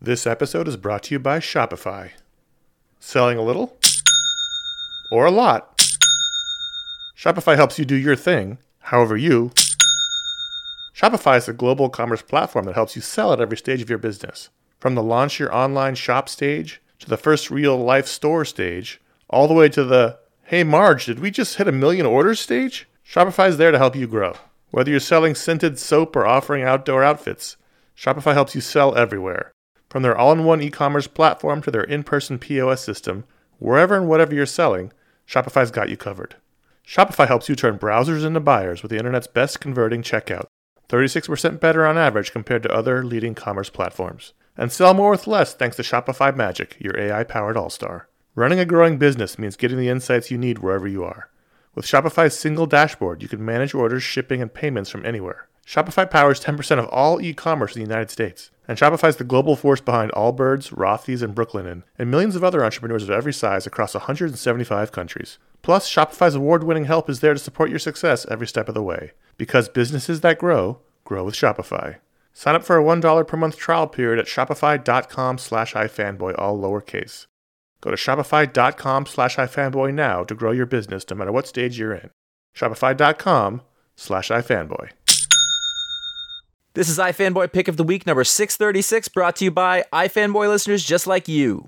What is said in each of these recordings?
This episode is brought to you by Shopify. Selling a little? Or a lot? Shopify helps you do your thing, however you. Shopify is a global commerce platform that helps you sell at every stage of your business. From the launch your online shop stage, to the first real-life store stage, all the way to the, hey Marge, did we just hit 1 million orders stage? Shopify is there to help you grow. Whether you're selling scented soap or offering outdoor outfits, Shopify helps you sell everywhere. From their all-in-one e-commerce platform to their in-person POS system, wherever and whatever you're selling, Shopify's got you covered. Shopify helps you turn browsers into buyers with the internet's best converting checkout, 36% better on average compared to other leading commerce platforms. And sell more with less thanks to Shopify Magic, your AI-powered all-star. Running a growing business means getting the insights you need wherever you are. With Shopify's single dashboard, you can manage orders, shipping, and payments from anywhere. Shopify powers 10% of all e-commerce in the United States. And Shopify's the global force behind Allbirds, Rothy's, and Brooklinen, and millions of other entrepreneurs of every size across 175 countries. Plus, Shopify's award-winning help is there to support your success every step of the way. Because businesses that grow, grow with Shopify. Sign up for a $1 per month trial period at shopify.com/ifanboy, all lowercase. Go to shopify.com/ifanboy now to grow your business no matter what stage you're in. Shopify.com/ifanboy. This is iFanboy Pick of the Week number 636, brought to you by iFanboy listeners just like you.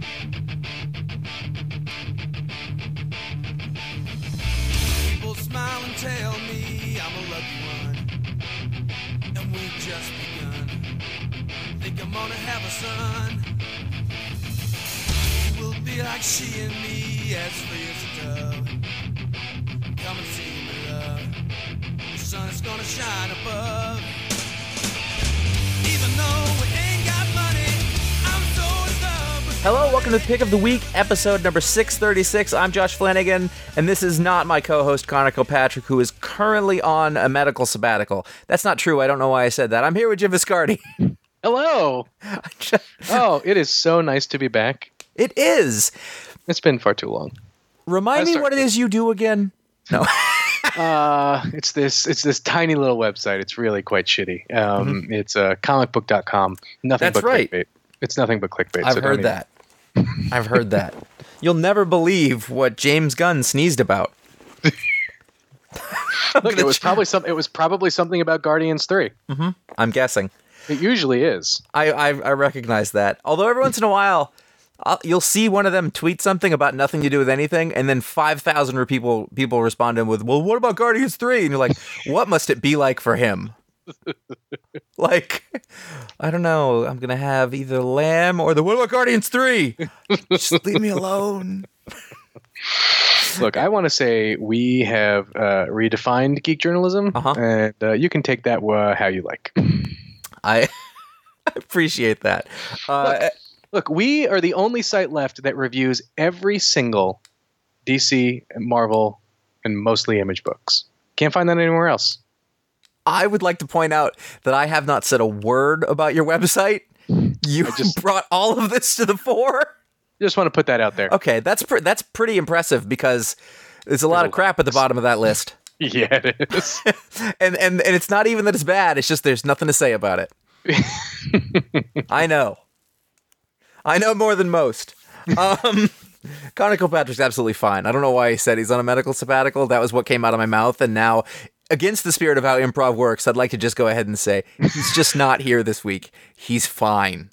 People smile and tell me I'm a lucky one, and we've just begun. Think I'm gonna have a son. We'll be like she and me, as free as a dove. Come and see me, love. The sun is gonna shine above. Even though we ain't got money, I'm so in love with. Hello, welcome to Pick of the Week, episode number 636. I'm Josh Flanagan, and this is not my co-host, Connor Kilpatrick, who is currently on a medical sabbatical. That's not true. I don't know why I said that. I'm here with Jim Viscardi. Hello. Oh, it is so nice to be back. It is. It's been far too long. Remind me what it is you do again. No. It's this tiny little website. It's really quite shitty. It's comicbook.com. Nothing That's but right. clickbait. It's nothing but clickbait. I've heard that. I've heard that. You'll never believe what James Gunn sneezed about. Look, it was probably something about Guardians 3. Mm-hmm. I'm guessing. It usually is. I recognize that. Although every once in a while, you'll see one of them tweet something about nothing to do with anything, and then 5,000 people respond to him with, well, what about Guardians 3? And you're like, what must it be like for him? Like, I don't know. I'm going to have either Lamb or the what about Guardians 3? Just leave me alone. Look, I want to say we have redefined geek journalism, and you can take that how you like. I appreciate that. Look, we are the only site left that reviews every single DC, Marvel, and mostly Image books. Can't find that anywhere else. I would like to point out that I have not said a word about your website. You brought all of this to the fore. Just want to put that out there. Okay, that's pretty impressive because there's a lot of crap at the bottom of that list. Yeah, it is. and it's not even that it's bad. It's just there's nothing to say about it. I know more than most. Connor Kilpatrick's absolutely fine. I don't know why he said he's on a medical sabbatical. That was what came out of my mouth. And now, against the spirit of how improv works, I'd like to just go ahead and say he's just not here this week. He's fine.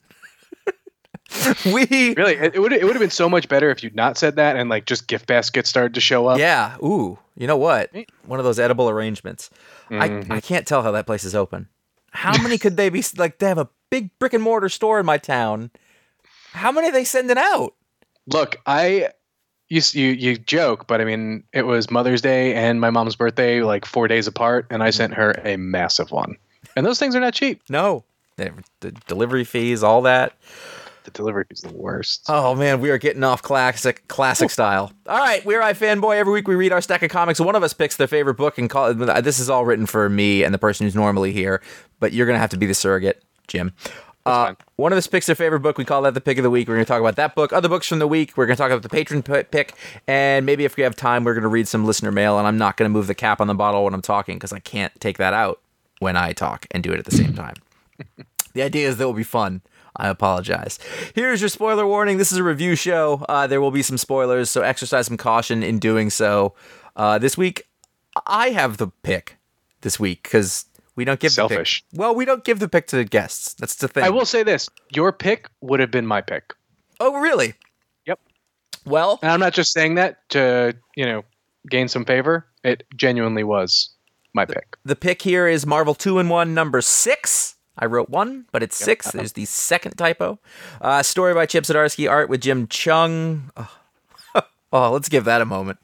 Really, it would have been so much better if you'd not said that and like just gift baskets started to show up. Yeah. Ooh. You know what? One of those edible arrangements. Mm-hmm. I can't tell how that place is open. How many could they be? Like, they have a big brick and mortar store in my town. How many are they sending out? Look, you joke, but I mean, it was Mother's Day and my mom's birthday, like 4 days apart, and I sent her a massive one. And those things are not cheap. No. The delivery fees, all that. The delivery is the worst. Oh man, we are getting off classic style. All right, we're iFanboy. Every week we read our stack of comics. One of us picks their favorite book and call it. This is all written for me and the person who's normally here, but you're gonna have to be the surrogate, Jim. One of us picks their favorite book. We call that the pick of the week. We're going to talk about that book. Other books from the week. We're going to talk about the patron pick. And maybe if we have time, we're going to read some listener mail. And I'm not going to move the cap on the bottle when I'm talking because I can't take that out when I talk and do it at the same time. The idea is that it will be fun. I apologize. Here's your spoiler warning. This is a review show. There will be some spoilers, so exercise some caution in doing so. This week, I have the pick this week because we don't give Selfish. the pick. Well, we don't give the pick to guests. That's the thing. I will say this. Your pick would have been my pick. Oh, really? Yep. Well, And I'm not just saying that to, gain some favor. It genuinely was my pick. the pick here is Marvel 2-in-1 number 6. I wrote 1, but it's 6. There's the second typo. Story by Chip Zdarsky, art with Jim Chung. Oh, let's give that a moment.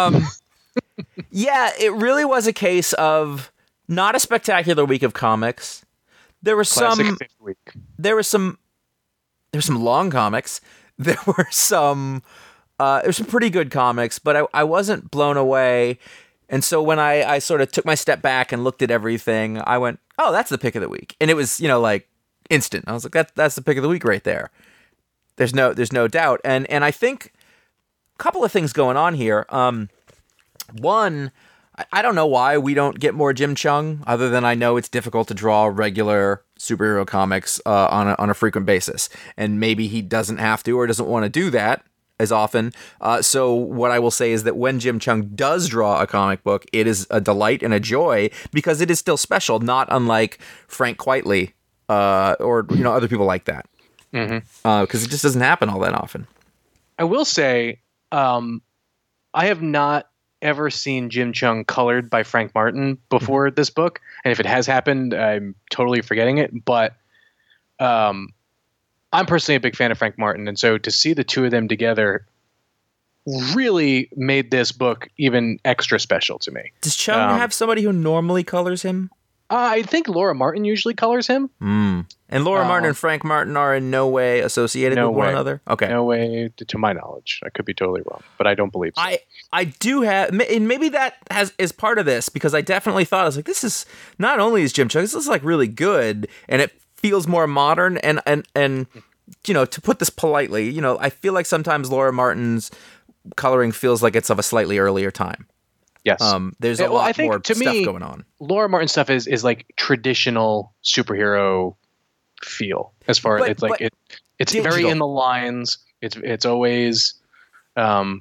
Yeah, it really was a case of not a spectacular week of comics. There were Classic some fifth week. there were some long comics. There were some pretty good comics, but I wasn't blown away. And so when I sort of took my step back and looked at everything, I went, "Oh, that's the pick of the week." And it was, like instant. I was like, that's the pick of the week right there. There's no doubt. And I think a couple of things going on here. One, I don't know why we don't get more Jim Chung, other than I know it's difficult to draw regular superhero comics on a frequent basis, and maybe he doesn't have to or doesn't want to do that as often. So what I will say is that when Jim Chung does draw a comic book, it is a delight and a joy because it is still special, not unlike Frank Quitely or other people like that. Because it just doesn't happen all that often. I will say, I have not ever seen Jim Chung colored by Frank Martin before this book, and if it has happened, I'm totally forgetting it. But I'm personally a big fan of Frank Martin, and so to see the two of them together really made this book even extra special to me. Does Chung have somebody who normally colors him? I think Laura Martin usually colors him. And Laura Martin and Frank Martin are in no way associated with one another? Okay. No way, to my knowledge. I could be totally wrong, but I don't believe so. I do have, and maybe that is part of this, because I definitely thought, I was like, this is, not only is Jim Chung, this is like really good, and it feels more modern, and to put this politely, I feel like sometimes Laura Martin's coloring feels like it's of a slightly earlier time. Yes. There's a lot more stuff going on. Laura Martin stuff is like traditional superhero feel, as far as it's digital. very in the lines. It's always like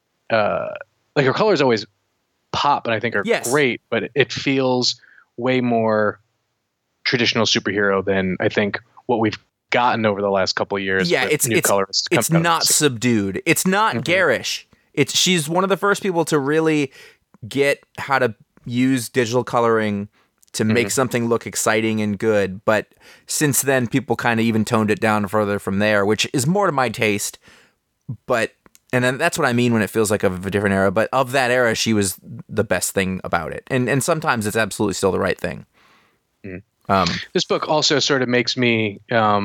her colors always pop, and I think are great, but it feels way more traditional superhero than I think what we've gotten over the last couple of years. Yeah, it's not subdued. It's not garish. She's one of the first people to really get how to use digital coloring to make something look exciting and good. But since then, people kind of even toned it down further from there, which is more to my taste. And then that's what I mean when it feels like of a different era. But of that era, she was the best thing about it. And sometimes it's absolutely still the right thing. This book also sort of makes me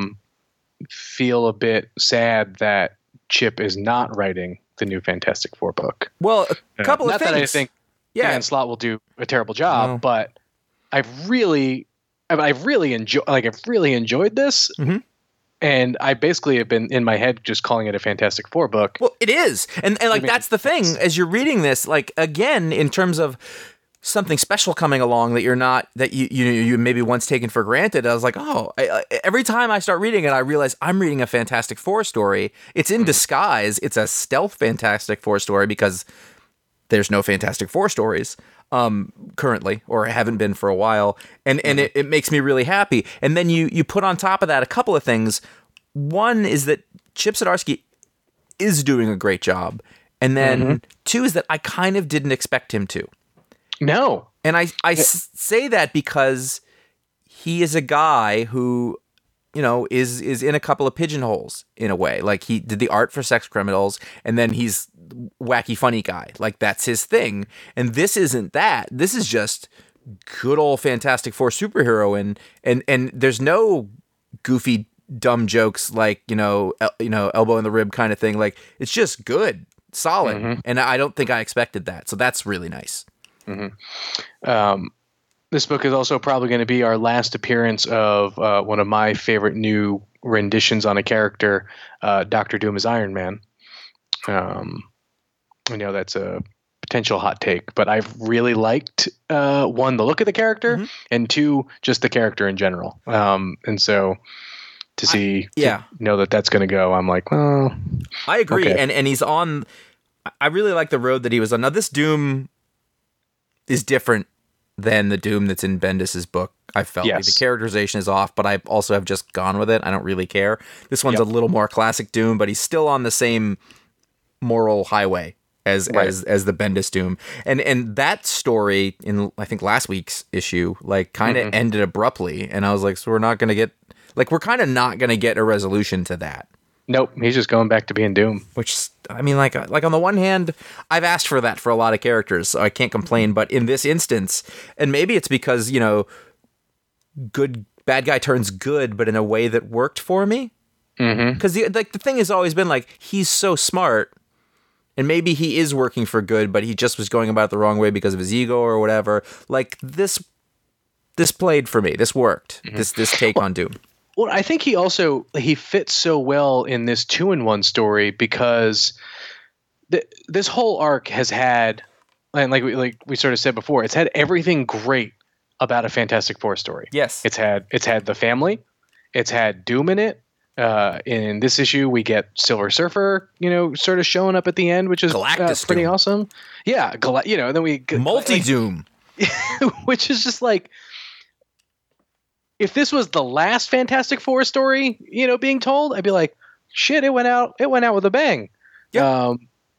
feel a bit sad that Chip is not writing the new Fantastic Four book. Well, a couple of not things. That I think Dan Slott will do a terrible job, but I've really enjoyed this, and I basically have been in my head just calling it a Fantastic Four book. Well, it is, and like that's the thing. As you're reading this, like again, in terms of something special coming along that you maybe once taken for granted, I was like, every time I start reading it, I realize I'm reading a Fantastic Four story. It's in disguise. It's a stealth Fantastic Four story because there's no Fantastic Four stories currently, or haven't been for a while, and it makes me really happy. And then you put on top of that a couple of things. One is that Chip Zdarsky is doing a great job, and then two is that I kind of didn't expect him to. No. And I say that because he is a guy who, is in a couple of pigeonholes in a way. Like he did the art for Sex Criminals, and then he's wacky funny guy. Like that's his thing. And this isn't that. This is just good old Fantastic Four superhero, and there's no goofy dumb jokes like, elbow in the rib kind of thing. Like it's just good, solid. And I don't think I expected that. So that's really nice. This book is also probably going to be our last appearance of one of my favorite new renditions on a character, Dr. Doom as Iron Man. I know that's a potential hot take, but I've really liked, one, the look of the character, and two, just the character in general. And so to see, yeah. to know that that's going to go. I'm like, oh, I agree. Okay. And he's on, I really like the road that he was on. Now, this Doom is different than the Doom that's in Bendis's book. I felt like Yes. the characterization is off, but I also have just gone with it. I don't really care. This one's Yep. a little more classic Doom, but he's still on the same moral highway as Right. as the Bendis Doom. And that story in, I think, last week's issue, like, kind of ended abruptly, and I was like, so we're not going to get, like, we're kind of not going to get a resolution to that. nope, he's just going back to being Doom. Which, I mean, like on the one hand, I've asked for that for a lot of characters, so I can't complain. But in this instance, and maybe it's because, you know, bad guy turns good, but in a way that worked for me. Because the thing has always been like, he's so smart, and maybe he is working for good, but he just was going about it the wrong way because of his ego or whatever. Like this played for me. This worked. This take on Doom. Well, I think he fits so well in this 2-in-1 story because this whole arc has had, and like we sort of said before, it's had everything great about a Fantastic Four story. Yes. It's had the family, it's had Doom in it. In this issue, we get Silver Surfer, you know, sort of showing up at the end, which is Galactus pretty Doom. awesome. Yeah, you know, and then we Multi-Doom. which is just like, if this was the last Fantastic Four story, you know, being told, I'd be like, shit, it went out with a bang. Yeah.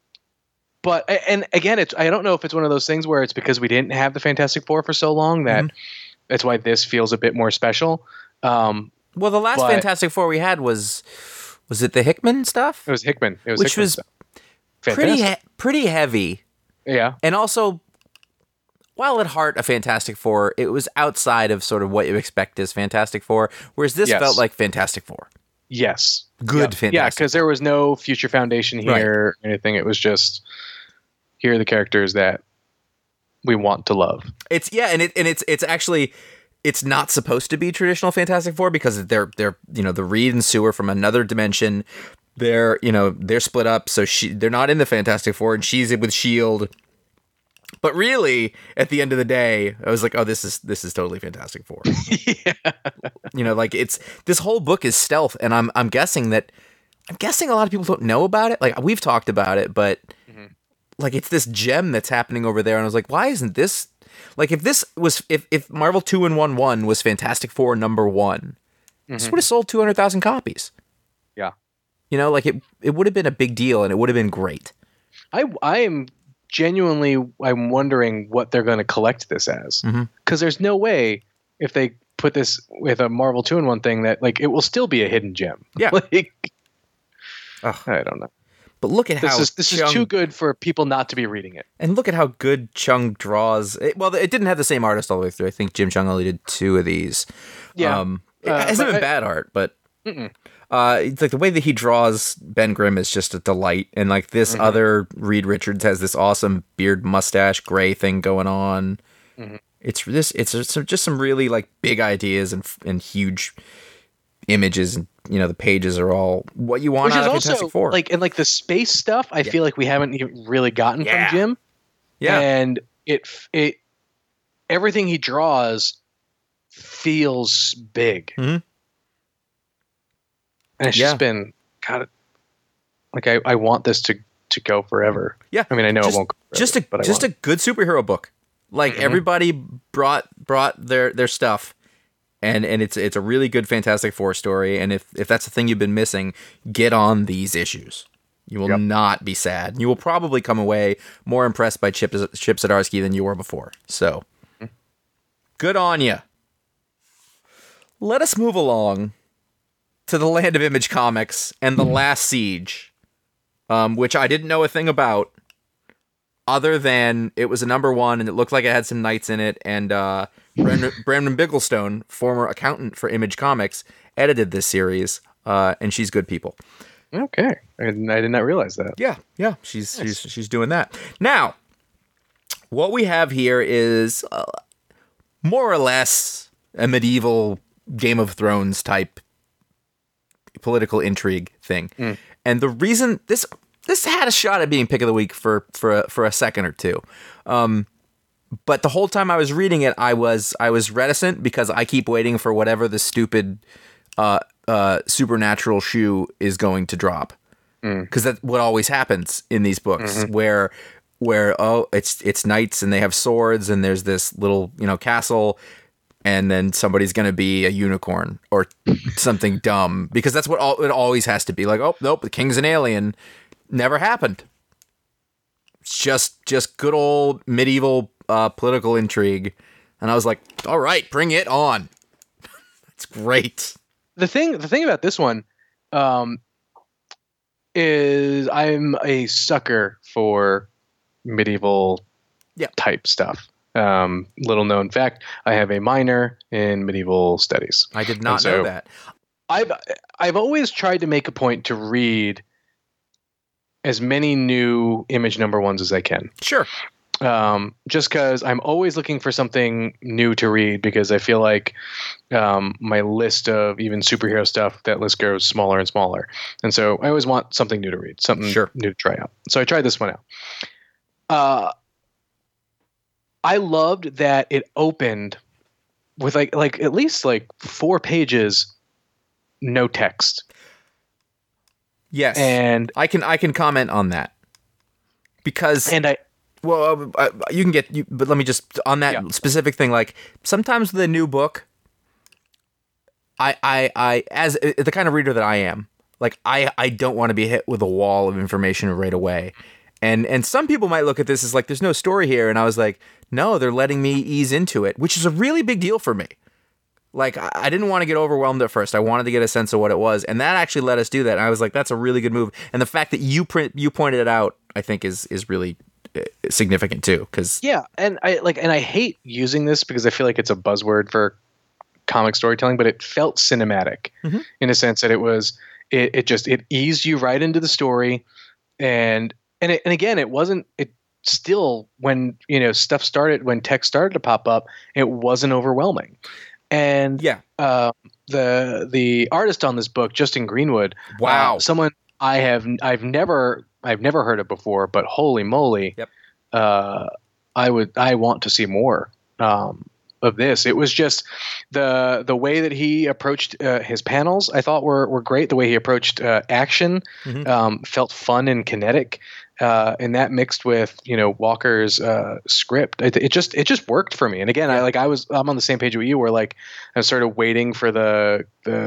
But and again, I don't know if it's one of those things where it's because we didn't have the Fantastic Four for so long that that's why this feels a bit more special. Well, the last But- Fantastic Four we had was it the Hickman stuff? It was Hickman. It was Which Hickman was stuff. pretty Fantastic. pretty heavy, Yeah. and also, while at heart a Fantastic Four, it was outside of sort of what you expect as Fantastic Four. Whereas this Yes. felt like Fantastic Four, Yes. good Yeah, Fantastic. because there was no Future Foundation here or anything. It was just, here are the characters that we want to love. It's it's actually. It's not supposed to be traditional Fantastic Four because they're you know, the Reed and Sue are from another dimension. They're split up, so they're not in the Fantastic Four, and she's with Shield. But really, at the end of the day, I was like, oh, this is totally Fantastic Four. You know, like this whole book is stealth, and I'm guessing a lot of people don't know about it. Like, we've talked about it, but like, it's this gem that's happening over there, and I was like, why isn't this? Like, if this was, if Marvel 2-in-1 was Fantastic Four #1, this would have sold 200,000 copies. Yeah. You know, like, it would have been a big deal, and it would have been great. I am genuinely, I'm wondering what they're going to collect this as. Because there's no way, if they put this with a Marvel 2-in-1 thing, that, like, it will still be a hidden gem. Yeah. Like, Ugh. I don't know. But look at how This is too good for people not to be reading it. And look at how good Chung draws. Well, it didn't have the same artist all the way through. I think Jim Chung only did 2 of these. Yeah. It hasn't but been bad art, but it's like the way that he draws Ben Grimm is just a delight. And like this other Reed Richards has this awesome beard, mustache, gray thing going on. It's just some really like big ideas and huge images, and you know, the pages are all what you want Which out is of also, Fantastic Four. like, and like the space stuff, I feel like we haven't even really gotten Yeah. from Jim. yeah, And it everything he draws feels big. Mhm. And it's Yeah. just been, God, like, I want this to go forever. yeah. I mean, I know just, it won't go forever, just a but I just want a good superhero book. Like everybody brought their stuff, and it's a really good Fantastic Four story. And if that's the thing you've been missing, get on these issues. You will not be sad. You will probably come away more impressed by Chip Zdarsky than you were before. So, good on you. Let us move along to the land of Image Comics and The Last Siege, which I didn't know a thing about, other than it was a #1 and it looked like it had some knights in it. And Brandon Bigglestone, former accountant for Image Comics, edited this series, and she's good people. Okay. I did not realize that. Yeah, she's doing that. Now, what we have here is more or less a medieval Game of Thrones type political intrigue thing. And the reason this had a shot at being pick of the week for a second or two. But the whole time I was reading it, I was reticent because I keep waiting for whatever the stupid supernatural shoe is going to drop, because that's what always happens in these books, where it's knights and they have swords and there's this little castle, and then somebody's going to be a unicorn or something dumb, because that's what it always has to be. Like, oh nope, the king's an alien. Never happened. It's just good old medieval political intrigue, and I was like, all right, bring it on. It's great. The thing about this one is I'm a sucker for medieval type stuff. Little known fact, I have a minor in medieval studies. I did not know that. I've always tried to make a point to read as many new Image number ones as I can. Sure. Just because I'm always looking for something new to read, because I feel like my list of even superhero stuff, that list grows smaller and smaller. And so I always want something new to read, something new to try out. So I tried this one out. I loved that it opened with like at least like 4 pages, no text. Yes, and I can comment on that, because you can get but let me just on that specific thing. Like, sometimes with a new book, I as the kind of reader that I am, like I don't want to be hit with a wall of information right away. And some people might look at this as like, there's no story here. And I was like, no, they're letting me ease into it, which is a really big deal for me. Like, I didn't want to get overwhelmed at first. I wanted to get a sense of what it was. And that actually let us do that. And I was like, that's a really good move. And the fact that you pointed it out, I think is really significant too. Cause and I hate using this because I feel like it's a buzzword for comic storytelling, but it felt cinematic in a sense that it eased you right into the story. And again, it still, when text started to pop up, it wasn't overwhelming. And the artist on this book, Justin Greenwood, someone I've never heard of before, but holy moly, I want to see more of this. It was just the way that he approached his panels, I thought were great. The way he approached action felt fun and kinetic. And that mixed with Walker's script, it just worked for me. And again, I'm on the same page with you, where like I started waiting for the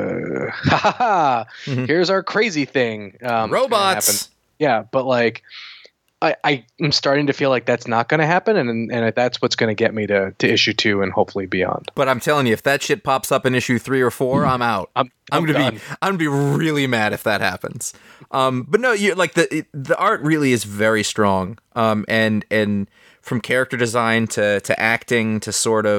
here's our crazy thing, robots. Yeah, but like I'm starting to feel like that's not going to happen, and that's what's going to get me to issue 2 and hopefully beyond. But I'm telling you, if that shit pops up in issue 3 or 4, I'm out. I'm gonna be really mad if that happens. But no, the art really is very strong. And from character design to acting to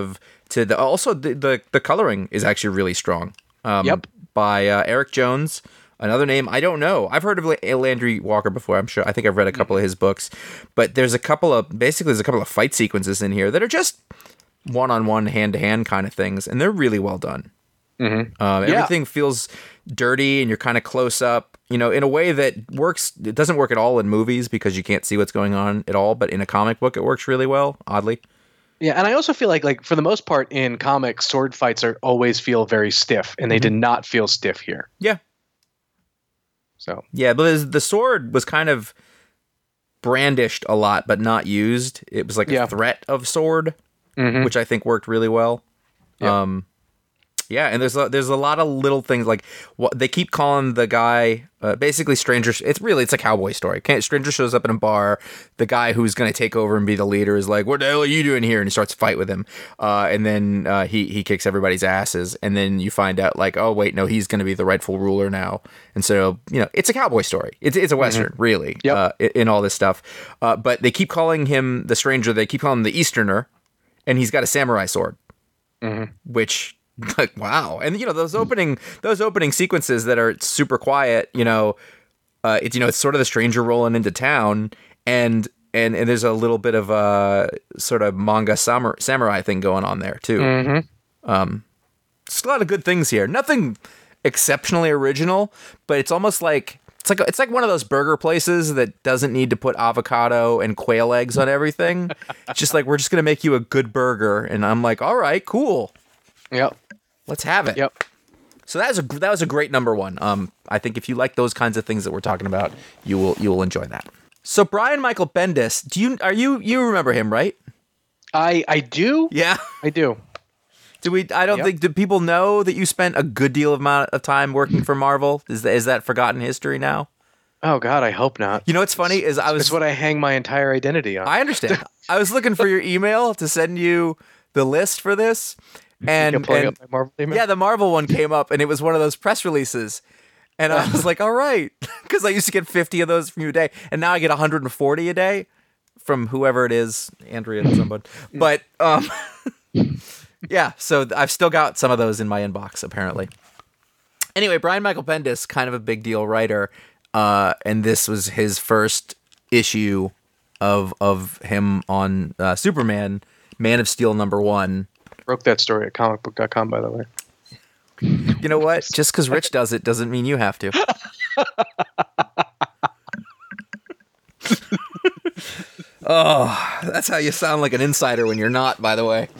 the coloring is actually really strong. By Eric Jones. Another name I don't know. I've heard of Landry Walker before. I think I've read a couple of his books, but there's a couple of fight sequences in here that are just one-on-one, hand-to-hand kind of things, and they're really well done. Everything feels dirty, and you're kind of close up, in a way that works. It doesn't work at all in movies because you can't see what's going on at all, but in a comic book, it works really well, oddly. Yeah, and I also feel like for the most part in comics, sword fights always feel very stiff, and they did not feel stiff here. Yeah. So but the sword was kind of brandished a lot, but not used. It was like a threat of sword, which I think worked really well. Yep. And there's a lot of little things, like what they keep calling the guy basically stranger. It's a cowboy story. Stranger shows up in a bar. The guy who's going to take over and be the leader is like, "What the hell are you doing here?" And he starts to fight with him. And then he kicks everybody's asses. And then you find out like, oh wait, no, he's going to be the rightful ruler now. And so it's a cowboy story. It's a western, really. In all this stuff. But they keep calling him the stranger. They keep calling him the Easterner, and he's got a samurai sword, which. Like, wow. And those opening sequences that are super quiet, it's sort of the stranger rolling into town, and there's a little bit of a sort of manga samurai thing going on there too. There's a lot of good things here. Nothing exceptionally original, but it's almost like it's like one of those burger places that doesn't need to put avocado and quail eggs on everything. It's just like, we're just gonna make you a good burger, and I'm like, all right, cool. Yep. Let's have it. Yep. So that was a great number one. I think if you like those kinds of things that we're talking about, you will enjoy that. So Brian Michael Bendis, you remember him, right? I do. Yeah. I do. Do people know that you spent a good deal of time working for Marvel? Is that forgotten history now? Oh God, I hope not. You know what's funny is It's what I hang my entire identity on. I understand. I was looking for your email to send you the list for this, and Pulling up my Marvel email? yeah, the Marvel one came up, and it was one of those press releases, and I was like, all right, because I used to get 50 of those from you a day, and now I get 140 a day from whoever it is, Andrea or somebody. But yeah, so I've still got some of those in my inbox apparently. Anyway, Brian Michael Bendis, kind of a big deal writer. And this was his first issue of him on Superman, Man of Steel #1. Broke that story at comicbook.com, by the way. You know what? Just because Rich does it doesn't mean you have to. Oh, that's how you sound like an insider when you're not, by the way.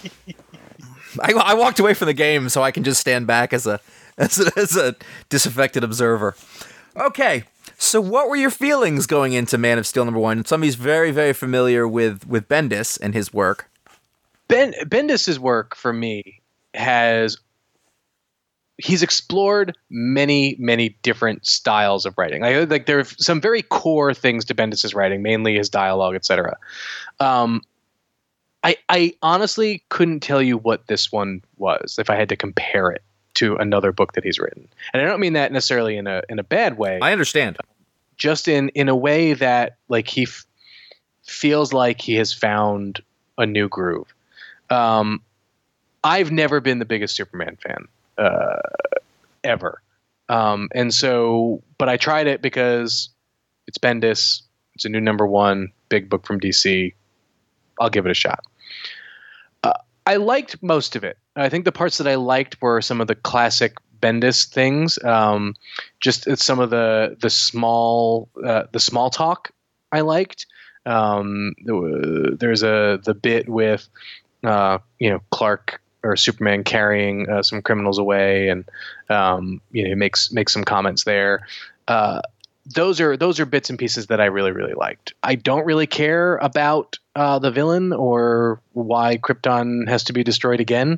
I walked away from the game so I can just stand back as a disaffected observer. Okay, so what were your feelings going into Man of Steel #1? Somebody's very, very familiar with Bendis and his work. Bendis's work for me he's explored many, many different styles of writing. Like there are some very core things to Bendis's writing, mainly his dialogue, etc. I honestly couldn't tell you what this one was if I had to compare it to another book that he's written. And I don't mean that necessarily in a bad way. I understand. Just in a way that like he feels like he has found a new groove. I've never been the biggest Superman fan ever. And so, but I tried it because it's Bendis. It's a new #1, big book from DC. I'll give it a shot. I liked most of it. I think the parts that I liked were some of the classic Bendis things. Just some of the small talk I liked. There's the bit with Clark or Superman carrying some criminals away, and he makes some comments there. Those are bits and pieces that I really, really liked. I don't really care about the villain or why Krypton has to be destroyed again,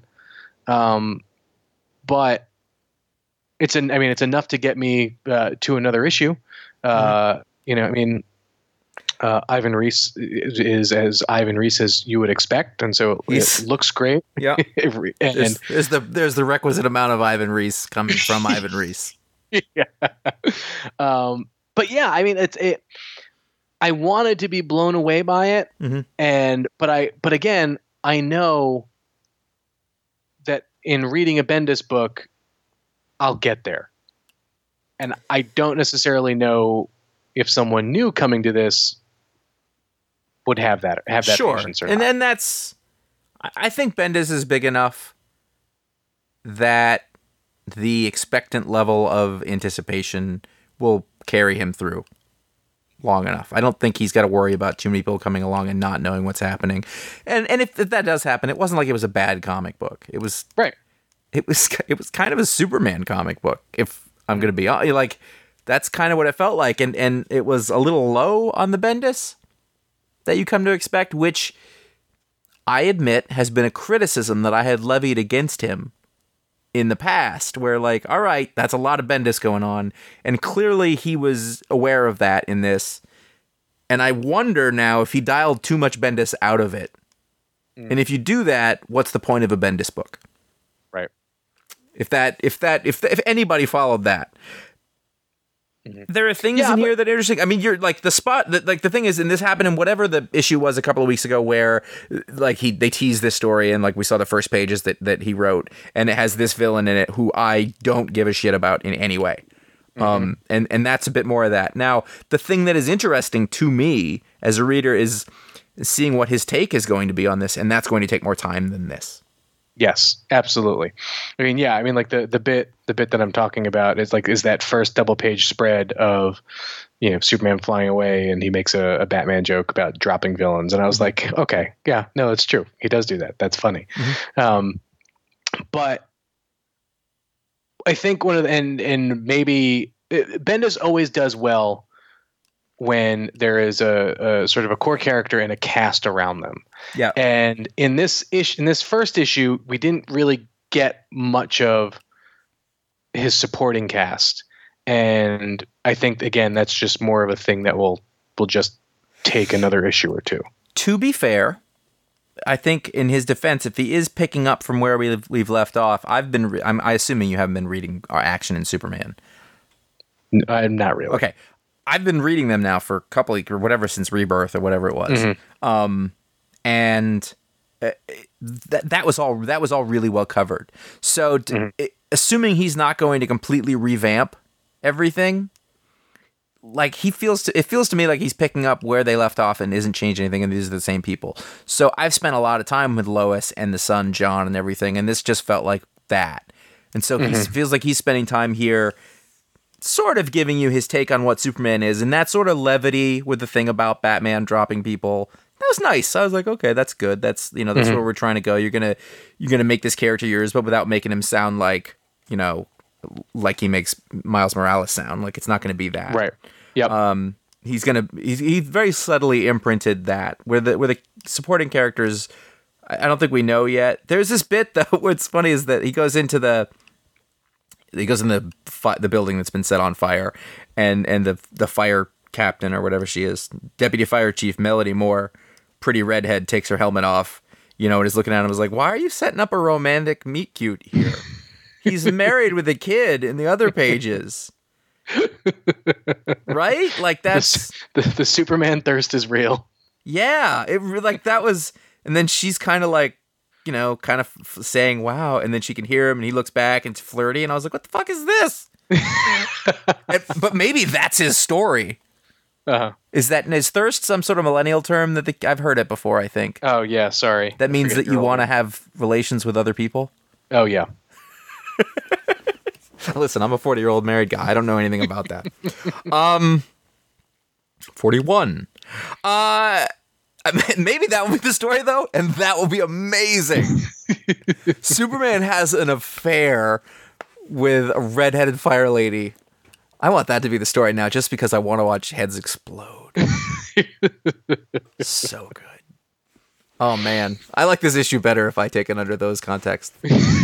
but it's enough to get me to another issue. Ivan Reis is as Ivan Reis as you would expect, and so it looks great. Yeah, there's the requisite amount of Ivan Reis coming from Ivan Reis. Yeah. But yeah, I mean, I wanted to be blown away by it, but again, I know that in reading a Bendis book, I'll get there, and I don't necessarily know if someone new coming to this would have that sure. patience or and not. then I think Bendis is big enough that the expectant level of anticipation will carry him through long enough. I don't think he's got to worry about too many people coming along and not knowing what's happening. And if that does happen, it wasn't like it was a bad comic book. It was right. It was kind of a Superman comic book. If I'm going to be like, that's kind of what it felt like. And it was a little low on the Bendis that you come to expect, which I admit has been a criticism that I had levied against him in the past, where like, all right, that's a lot of Bendis going on, and clearly he was aware of that in this, and I wonder now if he dialed too much Bendis out of it. And if you do that, what's the point of a Bendis book? Right. If anybody followed that. There are things in here that are interesting. I mean, you're like the thing is, and this happened in whatever the issue was a couple of weeks ago, where like they teased this story, and like we saw the first pages that he wrote, and it has this villain in it who I don't give a shit about in any way. And that's a bit more of that. Now, the thing that is interesting to me as a reader is seeing what his take is going to be on this, and that's going to take more time than this. Yes, absolutely. I mean, yeah, I mean, like the bit that I'm talking about is that first double page spread of, Superman flying away, and he makes a Batman joke about dropping villains, and I was like, okay, yeah, no, it's true. He does do that. That's funny. But I think one of the, and maybe Bendis always does well when there is a sort of a core character and a cast around them. Yeah. And in this first issue, we didn't really get much of his supporting cast. And I think, again, that's just more of a thing that will just take another issue or two. To be fair, I think in his defense, if he is picking up from where we've left off, I'm assuming you haven't been reading our Action in Superman. I'm not really. Okay. I've been reading them now for a couple of, or whatever, since Rebirth or whatever it was. Mm-hmm. And that was all really well covered. So assuming he's not going to completely revamp everything, like it feels to me like he's picking up where they left off and isn't changing anything, and these are the same people. So I've spent a lot of time with Lois and the son John and everything, and this just felt like that. And so he feels like he's spending time here sort of giving you his take on what Superman is, and that sort of levity with the thing about Batman dropping people, that was nice. I was like, okay, that's good. That's that's where we're trying to go. You're gonna make this character yours, but without making him sound like like he makes Miles Morales sound. Like, it's not gonna be that. Right. Yep. He's very subtly imprinted that where the supporting characters, I don't think we know yet. There's this bit though. What's funny is that he goes in the building that's been set on fire, and the fire captain or whatever she is, Deputy Fire Chief Melody Moore, pretty redhead, takes her helmet off, and is looking at him, was like, "Why are you setting up a romantic meet cute here? He's married with a kid in the other pages." Right? Like, that's the Superman thirst is real. Yeah, that was, and then she's kind of like, kind of saying, wow. And then she can hear him and he looks back and it's flirty. And I was like, what the fuck is this? But maybe that's his story. Is his thirst some sort of millennial term that I've heard it before, I think. Oh, yeah. Sorry. That means that you want to have relations with other people? Oh, yeah. Listen, I'm a 40-year-old married guy. I don't know anything about that. 41. Maybe that will be the story, though, and that will be amazing. Superman has an affair with a redheaded fire lady. I want that to be the story now, just because I want to watch heads explode. So good. Oh, man. I like this issue better if I take it under those contexts.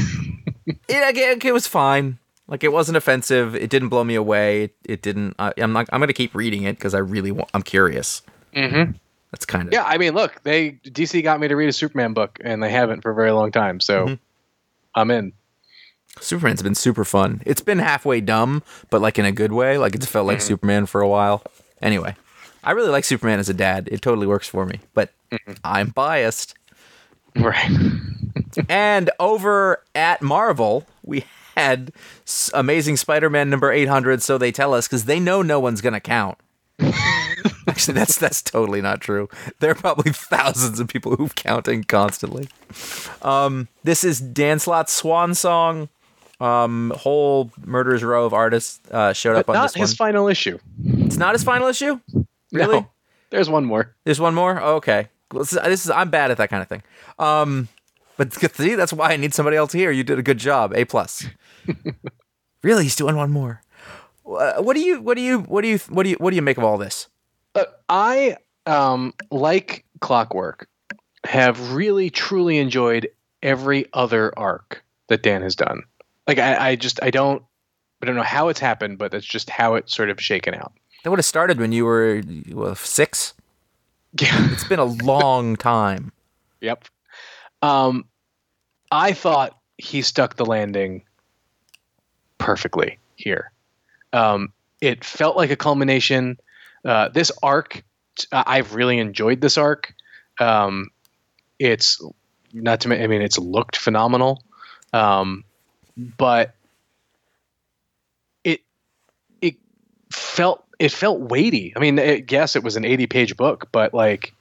It was fine. Like, it wasn't offensive. It didn't blow me away. It didn't. I'm going to keep reading it because I'm curious. Mm-hmm. That's kind of. Yeah, I mean, look, DC got me to read a Superman book, and they haven't for a very long time, so I'm in. Superman's been super fun. It's been halfway dumb, but like in a good way. Like, it's felt like Superman for a while. Anyway, I really like Superman as a dad. It totally works for me, but I'm biased. Right. And over at Marvel, we had Amazing Spider-Man number 800, so they tell us, because they know no one's going to count. Actually, that's totally not true. There are probably thousands of people who've counting constantly. This is Dan Slott's swan song. Whole Murderers Row of artists showed up on this one. Not his final issue. It's not his final issue? Really? No, there's one more. There's one more? Oh, okay. Well, I'm bad at that kind of thing. But see, that's why I need somebody else here. You did a good job. A+. Really, he's doing one more. What do you make of all this? I like Clockwork, have really truly enjoyed every other arc that Dan has done. Like, I don't know how it's happened, but that's just how it's sort of shaken out. That would have started when you were 6. Yeah, it's been a long time. Yep. I thought he stuck the landing perfectly here. It felt like a culmination. This arc, I've really enjoyed this arc. It's not to. I mean, it's looked phenomenal, but it felt weighty. I mean, yes, it was an 80-page book, but like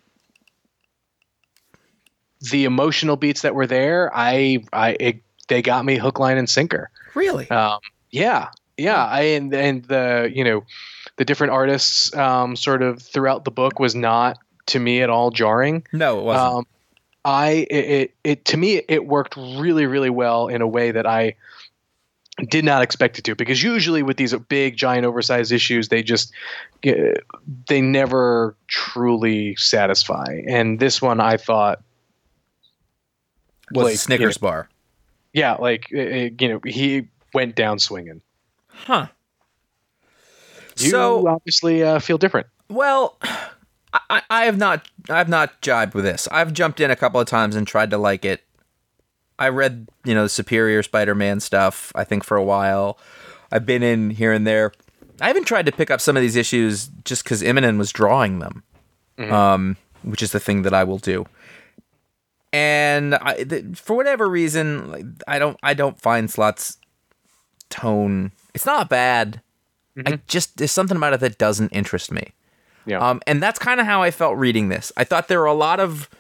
the emotional beats that were there, they got me hook, line, and sinker. Really? Yeah. And the the different artists sort of throughout the book was not, to me, at all jarring. No, it wasn't. To me, it worked really, really well in a way that I Did not expect it to, because usually with these big, giant, oversized issues, they never truly satisfy. And this one, I thought, Was like, a Snickers bar. yeah, like he went down swinging. Huh. You So, obviously feel different. well, I have not jibed with this. I've jumped in a couple of times and tried to like it. I read, the Superior Spider-Man stuff, I think, for a while. I've been in here and there. I even tried to pick up some of these issues just because Immonen was drawing them, which is the thing that I will do. And for whatever reason, I don't find Slott's tone. It's not bad. There's something about it that doesn't interest me. Yeah. And that's kind of how I felt reading this. I thought there were a lot of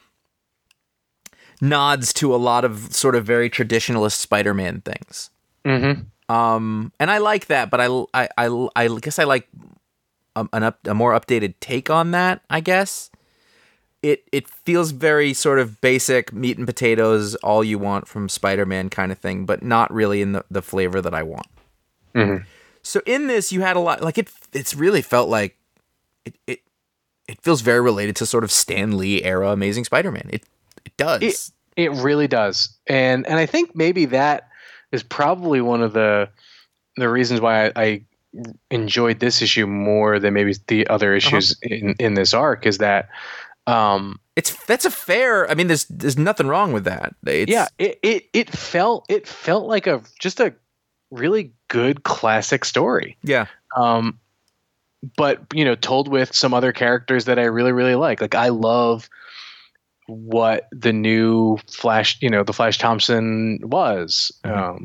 nods to a lot of sort of very traditionalist Spider-Man things. Mm-hmm. And I like that, but I guess I like a more updated take on that, I guess. It feels very sort of basic meat and potatoes, all you want from Spider-Man kind of thing, but not really in the flavor that I want. Mm-hmm. So in this, you had a lot, like it's really felt like it feels very related to sort of Stan Lee era Amazing Spider-Man. It does. It really does. And I think maybe that is probably one of the reasons why I enjoyed this issue more than maybe the other issues in this arc, is that that's a fair. I mean, there's nothing wrong with that. It felt like just a really good classic story. Yeah. But told with some other characters that I really, really like. Like, I love what the new Flash, the Flash Thompson was. And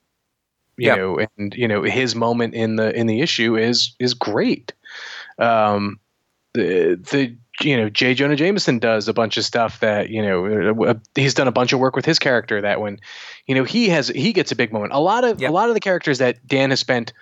his moment in the issue is great. The J. Jonah Jameson does a bunch of stuff that he's done a bunch of work with his character that when he gets a big moment. A lot of the characters that Dan has spent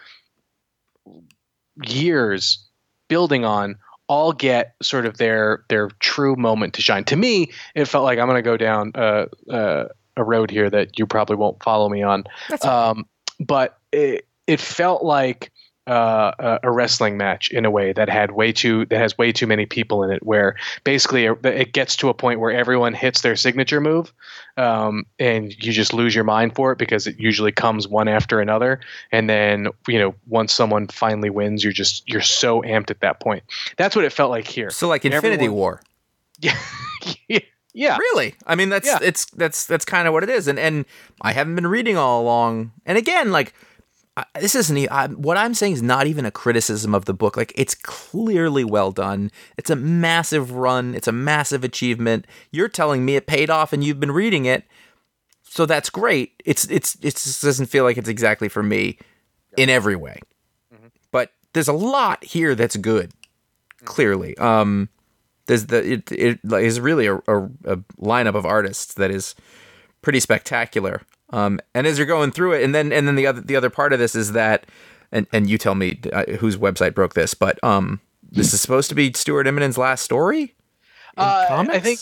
years building on all get sort of their true moment to shine. To me, it felt like, I'm going to go down a road here that you probably won't follow me on. But it felt like a wrestling match in a way that has way too many people in it, where basically it gets to a point where everyone hits their signature move, and you just lose your mind for it, because it usually comes one after another. And then, once someone finally wins, you're so amped at that point. That's what it felt like here. So like Infinity War. Yeah. Yeah. Really? I mean, that's kind of what it is. And I haven't been reading all along. And again, like, this isn't what I'm saying is not even a criticism of the book. Like, it's clearly well done. It's a massive run. It's a massive achievement. You're telling me it paid off and you've been reading it. So that's great. It just doesn't feel like it's exactly for me in every way. Mm-hmm. But there's a lot here that's good. Clearly. There's is really a lineup of artists that is pretty spectacular. And as you're going through it, and then the other part of this is that, and you tell me whose website broke this, but this is supposed to be Stuart Immonen's last story in comics? I think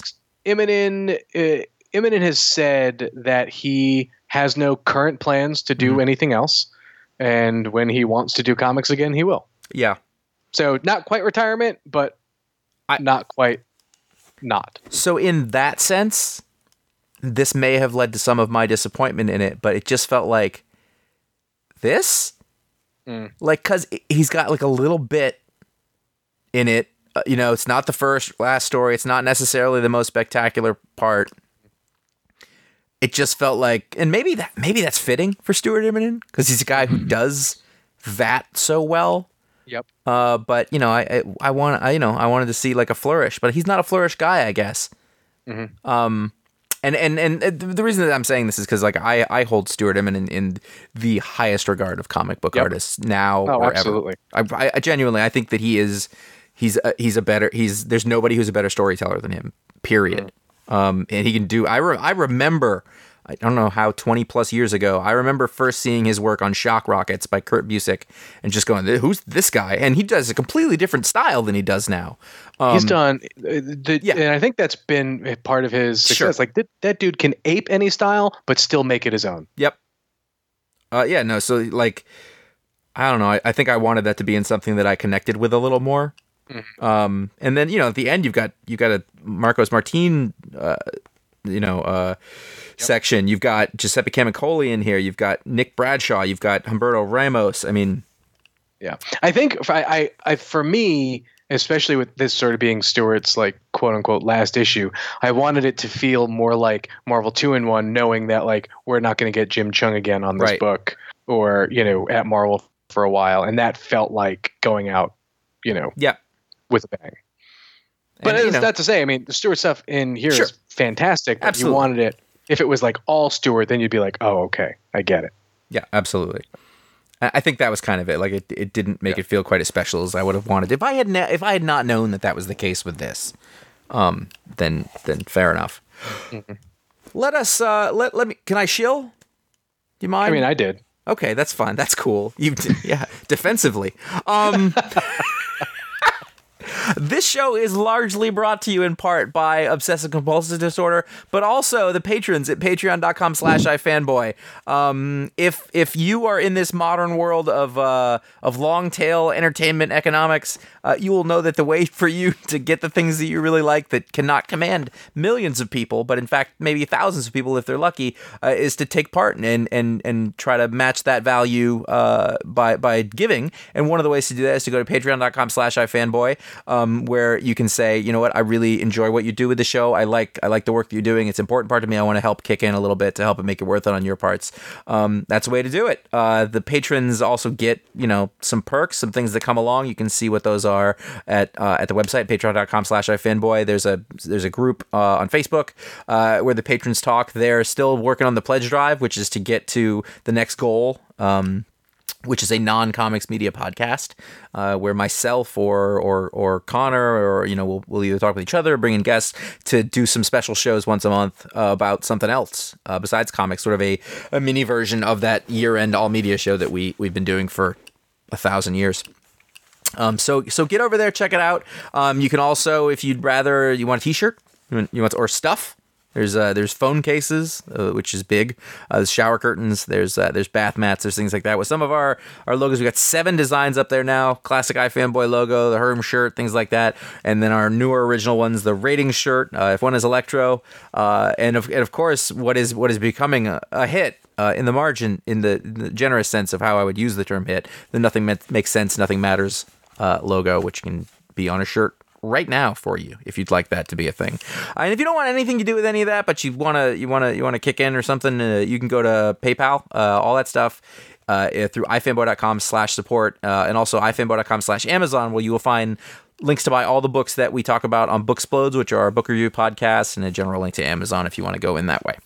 Immonen has said that he has no current plans to do anything else, and when he wants to do comics again, he will. Yeah. So not quite retirement, but not quite not. So in that sense, this may have led to some of my disappointment in it, but it just felt like this, like, cause he's got like a little bit in it. It's not the last story. It's not necessarily the most spectacular part. It just felt like, and maybe that's fitting for Stuart Immonen, cause he's a guy who does that so well. Yep. But I wanted to see like a flourish, but he's not a flourish guy, I guess. Mm-hmm. And the reason that I'm saying this is because, like, I hold Stuart Immonen in the highest regard of comic book artists now or absolutely. ever. I genuinely, I think that he's there's nobody who's a better storyteller than him, period. And he can do, I remember, I don't know how, 20 plus years ago, I remember first seeing his work on Shock Rockets by Kurt Busiek and just going, who's this guy? And he does a completely different style than he does now. He's done, and I think that's been part of his success. Sure. Like, that dude can ape any style, but still make it his own. Yep. Yeah, no. So like, I don't know. I think I wanted that to be in something that I connected with a little more. And then at the end you've got a Marcos Martin, section. You've got Giuseppe Camicoli in here. You've got Nick Bradshaw. You've got Humberto Ramos. I mean, yeah. I think I for me, especially with this sort of being Stewart's like quote unquote last issue, I wanted it to feel more like Marvel 2-in-1, knowing that like we're not going to get Jim Cheung again on this book or at Marvel for a while, and that felt like going out, with a bang. But it's not to say, I mean, the Stewart stuff in here is fantastic. But Absolutely. You wanted it. If it was like all Stewart, then you'd be like, oh, okay, I get it. Yeah, absolutely. I think that was kind of it. Like it didn't make it feel quite as special as I would have wanted. If I had not known that was the case with this, then fair enough. Mm-hmm. Let us let me. Can I shill? Do you mind? I mean, I did. Okay, that's fine. That's cool. Defensively. This show is largely brought to you in part by Obsessive Compulsive Disorder, but also the patrons at patreon.com/ifanboy. If you are in this modern world of long tail entertainment economics, you will know that the way for you to get the things that you really like that cannot command millions of people, but in fact maybe thousands of people if they're lucky, is to take part and try to match that value by giving. And one of the ways to do that is to go to patreon.com/ifanboy. Where you can say, you know what, I really enjoy what you do with the show. I like the work that you're doing. It's an important part to me. I want to help kick in a little bit to help it make it worth it on your parts. That's a way to do it. The patrons also get, some perks, some things that come along. You can see what those are at the website, patreon.com/ifanboy. There's a group on Facebook where the patrons talk. They're still working on the pledge drive, which is to get to the next goal, which is a non-comics media podcast, where myself or Connor or we'll either talk with each other or bring in guests to do some special shows once a month about something else besides comics, sort of a mini version of that year-end all media show that we've been doing for 1,000 years. So get over there, check it out. You can also, if you'd rather, you want a t-shirt, or stuff. There's phone cases, which is big. There's shower curtains. There's bath mats. There's things like that. With some of our logos, we got 7 designs up there now. Classic iFanboy logo, the Herm shirt, things like that. And then our newer original ones, the Ratings shirt. If one is Electro, and of course, what is becoming a hit. In the margin, in the generous sense of how I would use the term hit, the Nothing Makes Sense, Nothing Matters logo, which can be on a shirt right now for you if you'd like that to be a thing. And if you don't want anything to do with any of that, but you want to kick in or something, you can go to PayPal, all that stuff. Through ifanboy.com/support, and also ifanboy.com/Amazon, where you will find links to buy all the books that we talk about on Booksplodes, which are our book review podcasts, and a general link to Amazon if you want to go in that way.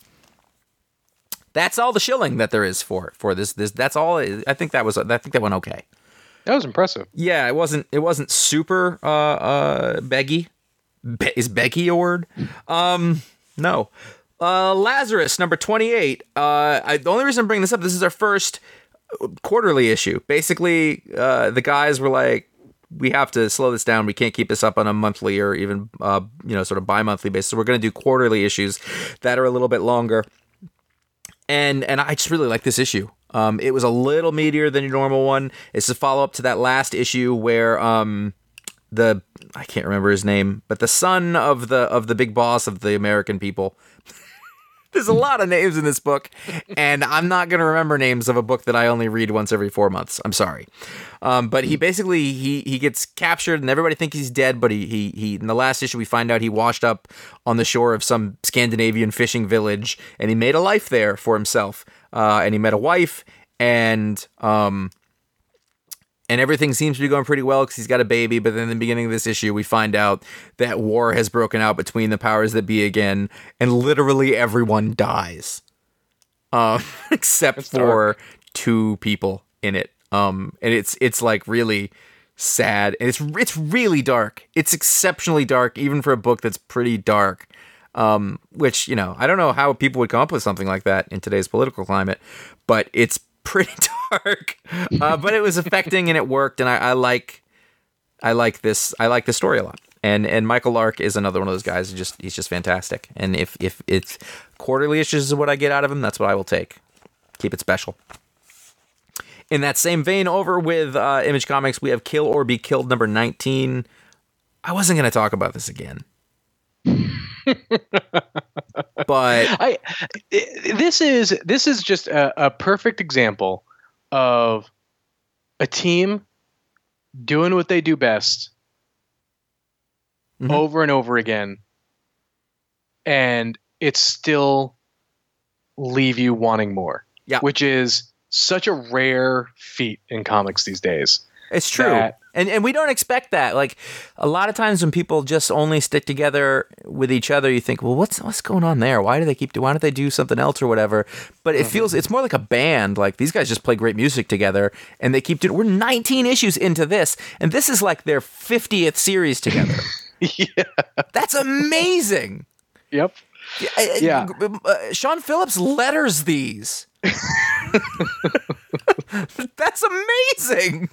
That's all the shilling that there is for this. That's all. I think that went okay. That was impressive. Yeah, it wasn't super beggy. Is beggy a word? No. Lazarus number 28. The only reason I'm bringing this up, this is our first quarterly issue. Basically, the guys were like, we have to slow this down. We can't keep this up on a monthly or even sort of bi-monthly basis. So we're going to do quarterly issues that are a little bit longer. And I just really like this issue. It was a little meatier than your normal one. It's a follow-up to that last issue where I can't remember his name, but the son of the big boss of the American people. There's a lot of names in this book, and I'm not going to remember names of a book that I only read once every 4 months. I'm sorry. But he basically, he gets captured, and everybody thinks he's dead, but he in the last issue, we find out he washed up on the shore of some Scandinavian fishing village, and he made a life there for himself. And he met a wife, and everything seems to be going pretty well because he's got a baby. But then in the beginning of this issue, we find out that war has broken out between the powers that be again, and literally everyone dies, except for 2 people in it. And it's like really sad, and it's really dark. It's exceptionally dark, even for a book that's pretty dark. Which, I don't know how people would come up with something like that in today's political climate, but it's pretty dark. But it was affecting and it worked, and I like this story a lot. And Michael Lark is another one of those guys. He's just fantastic. And if it's quarterly issues is what I get out of him, that's what I will take. Keep it special. In that same vein, over with Image Comics, we have Kill or Be Killed number 19. I wasn't going to talk about this again. But this is just a perfect example of a team doing what they do best over and over again, and it's still leave you wanting more. Yeah. Which is such a rare feat in comics these days. It's true. And we don't expect that. Like, a lot of times when people just only stick together with each other, you think, well, what's going on there? Why don't they do something else or whatever? But it feels, it's more like a band. Like, these guys just play great music together, and they keep doing, we're 19 issues into this, and this is like their 50th series together. Yeah. That's amazing. Yep. Yeah. Sean Phillips letters these. That's amazing.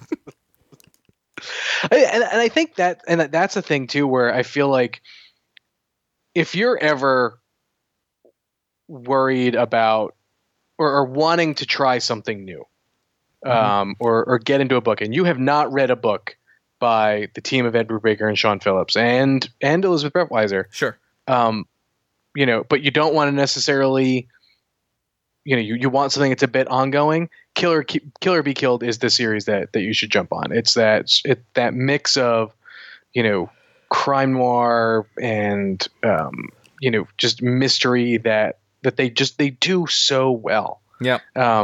And I think that's a thing too, where I feel like if you're ever worried about or wanting to try something new, or get into a book, and you have not read a book by the team of Ed Brubaker and Sean Phillips and Elizabeth Brettweiser, Sure. But you don't want to necessarily, you want something that's a bit ongoing. Kill or Be Killed is the series that you should jump on. It's that mix of, crime noir and, just mystery that they do so well. Yeah.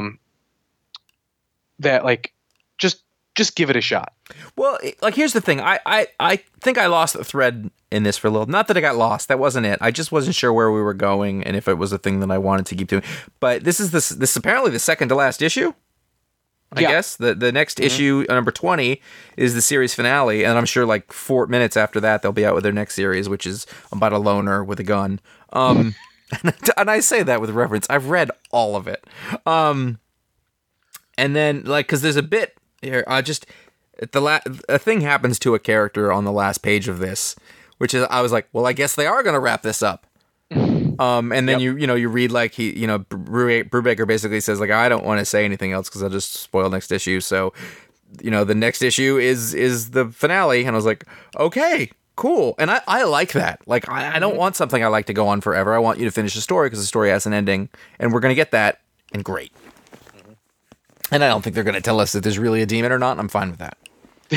That like, just give it a shot. Well, like, here's the thing. I think I lost the thread in this for a little. Not that I got lost. That wasn't it. I just wasn't sure where we were going and if it was a thing that I wanted to keep doing. But this is apparently the second to last issue. I guess the next issue, number 20, is the series finale, and I'm sure like 4 minutes after that they'll be out with their next series, which is about a loner with a gun. And I say that with reference. I've read all of it. And then, like, because there's a bit here, a thing happens to a character on the last page of this, which is, I was like, well, I guess they are going to wrap this up. And then you read, like, Brubaker basically says, like, I don't want to say anything else because I'll just spoil next issue. So, the next issue is the finale. And I was like, okay, cool. And I like that. Like, I don't want something I like to go on forever. I want you to finish the story because the story has an ending, and we're going to get that, and great. And I don't think they're going to tell us that there's really a demon or not. And I'm fine with that.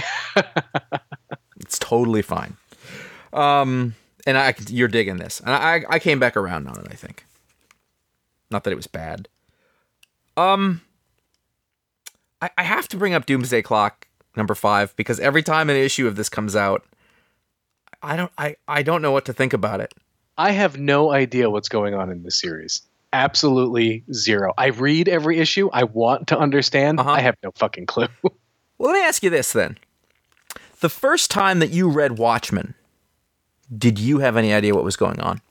It's totally fine. And you're digging this. And I came back around on it, I think. Not that it was bad. I have to bring up Doomsday Clock number 5 because every time an issue of this comes out, I don't know what to think about it. I have no idea what's going on in this series. Absolutely zero. I read every issue. I want to understand. I have no fucking clue. Well, let me ask you this then. The first time that you read Watchmen, did you have any idea what was going on?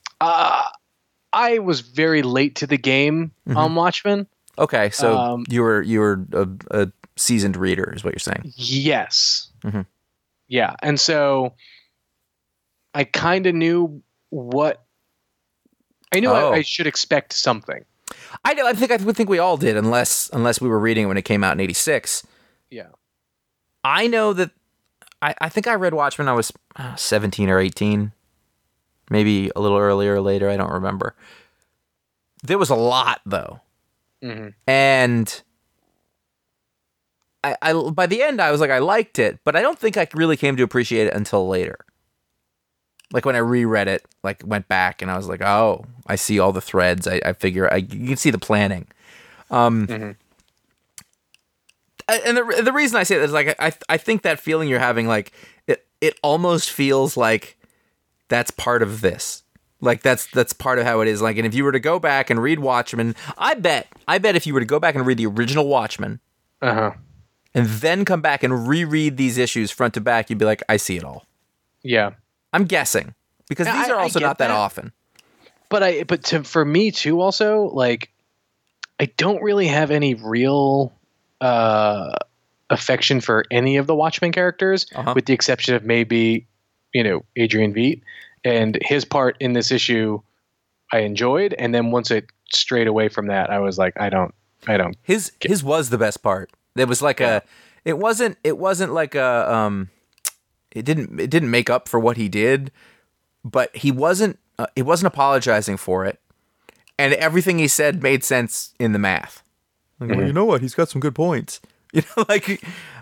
I was very late to the game on Watchmen. Okay, so you were a seasoned reader, is what you're saying? Yes. Yeah, and so I kind of knew what. I knew I should expect something. I think we all did, unless we were reading it when it came out in '86. Yeah, I know that. I think I read Watchmen when I was 17 or 18, maybe a little earlier or later. I don't remember. There was a lot though, and I by the end I was like, I liked it, but I don't think I really came to appreciate it until later. Like when I reread it, like went back and I was like, oh, I see all the threads. I figure you can see the planning. And the reason I say that is like I think that feeling you're having, like it almost feels like that's part of this. Like that's part of how it is. Like, and if you were to go back and read Watchmen, I bet if you were to go back and read the original Watchmen, and then come back and reread these issues front to back, you'd be like, I see it all. Yeah. I'm guessing because these are also not that often. But for me too, also, like, I don't really have any real affection for any of the Watchmen characters, with the exception of maybe, Adrian Veidt, and his part in this issue I enjoyed, and then once it strayed away from that, I was like, I don't. His was the best part. There was like it wasn't like it didn't make up for what he did, but he wasn't apologizing for it, and everything he said made sense in the math. Like, well, you know what? He's got some good points. You know, like,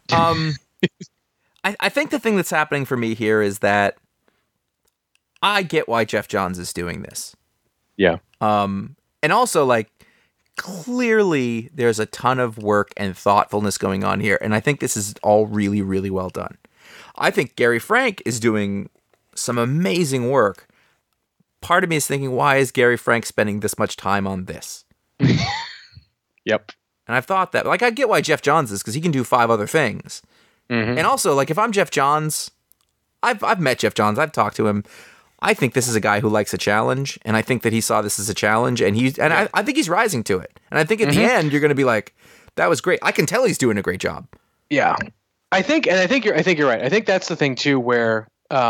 I think the thing that's happening for me here is that I get why Jeff Johns is doing this. Yeah. And also, like, clearly there's a ton of work and thoughtfulness going on here, and I think this is all really, really well done. I think Gary Frank is doing some amazing work. Part of me is thinking, why is Gary Frank spending this much time on this? Yep. And I've thought that. Like, I get why Jeff Johns is, because he can do 5 other things. Mm-hmm. And also, like, if I'm Jeff Johns, I've met Jeff Johns, I've talked to him. I think this is a guy who likes a challenge, and I think that he saw this as a challenge, and I think he's rising to it. And I think at the end, you're going to be like, that was great. I can tell he's doing a great job. Yeah. I think you're right. I think that's the thing too, where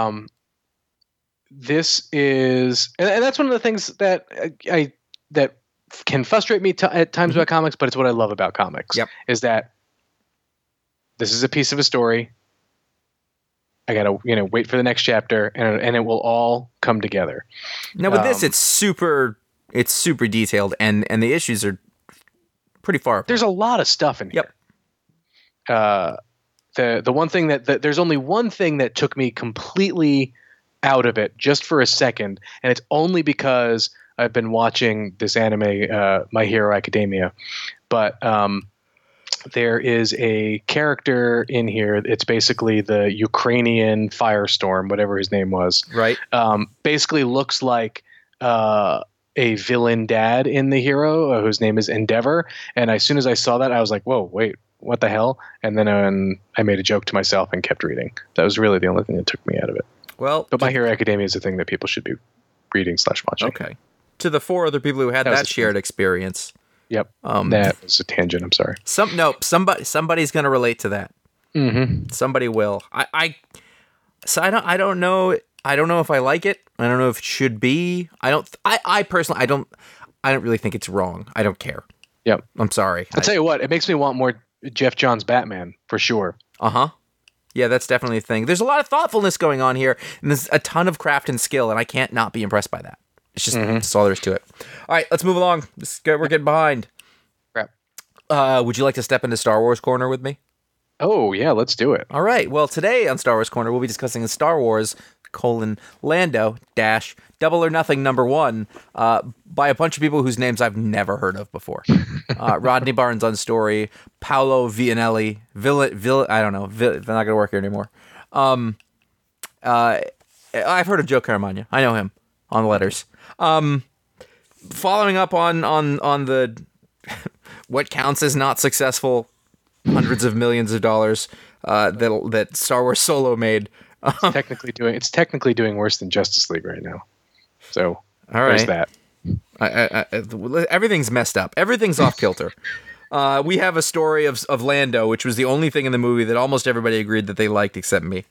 this is, and that's one of the things that that can frustrate me at times about comics, but it's what I love about comics. Yep. Is that this is a piece of a story. I gotta, wait for the next chapter, and it will all come together. Now with this, it's super detailed, and the issues are pretty far apart. There's a lot of stuff in here. The one thing that there's only one thing that took me completely out of it just for a second, and it's only because I've been watching this anime, My Hero Academia, but there is a character in here. It's basically the Ukrainian Firestorm, whatever his name was. Right. Basically looks like a villain dad in The Hero, whose name is Endeavor. And as soon as I saw that, I was like, whoa, wait, what the hell? And then I made a joke to myself and kept reading. That was really the only thing that took me out of it. Well, but My Hero Academia is a thing that people should be reading / watching. Okay. To the 4 other people who had that shared experience. Yep. That was a tangent. I'm sorry. Somebody's going to relate to that. Mm-hmm. Somebody will. I don't know. I don't know if I like it. I don't know if it should be. I personally, I don't really think it's wrong. I don't care. Yep. I'm sorry. I'll tell you what, it makes me want more Jeff Johns Batman for sure. Uh-huh. Yeah, that's definitely a thing. There's a lot of thoughtfulness going on here, and there's a ton of craft and skill, and I can't not be impressed by that. It's just that's all there is to it. All right, let's move along. We're getting behind. Crap. Would you like to step into Star Wars Corner with me? Oh, yeah, let's do it. All right. Well, today on Star Wars Corner, we'll be discussing Star Wars, Lando - Double or Nothing #1 by a bunch of people whose names I've never heard of before. Rodney Barnes on story, Paolo Villanelli, I don't know, they're not going to work here anymore. I've heard of Joe Caramagna. I know him on the letters. Following up on the what counts as not successful hundreds of millions of dollars that Star Wars Solo made. It's technically doing worse than Justice League right now. So all right. There's that. Everything's messed up. Everything's off kilter. We have a story of Lando, which was the only thing in the movie that almost everybody agreed that they liked except me.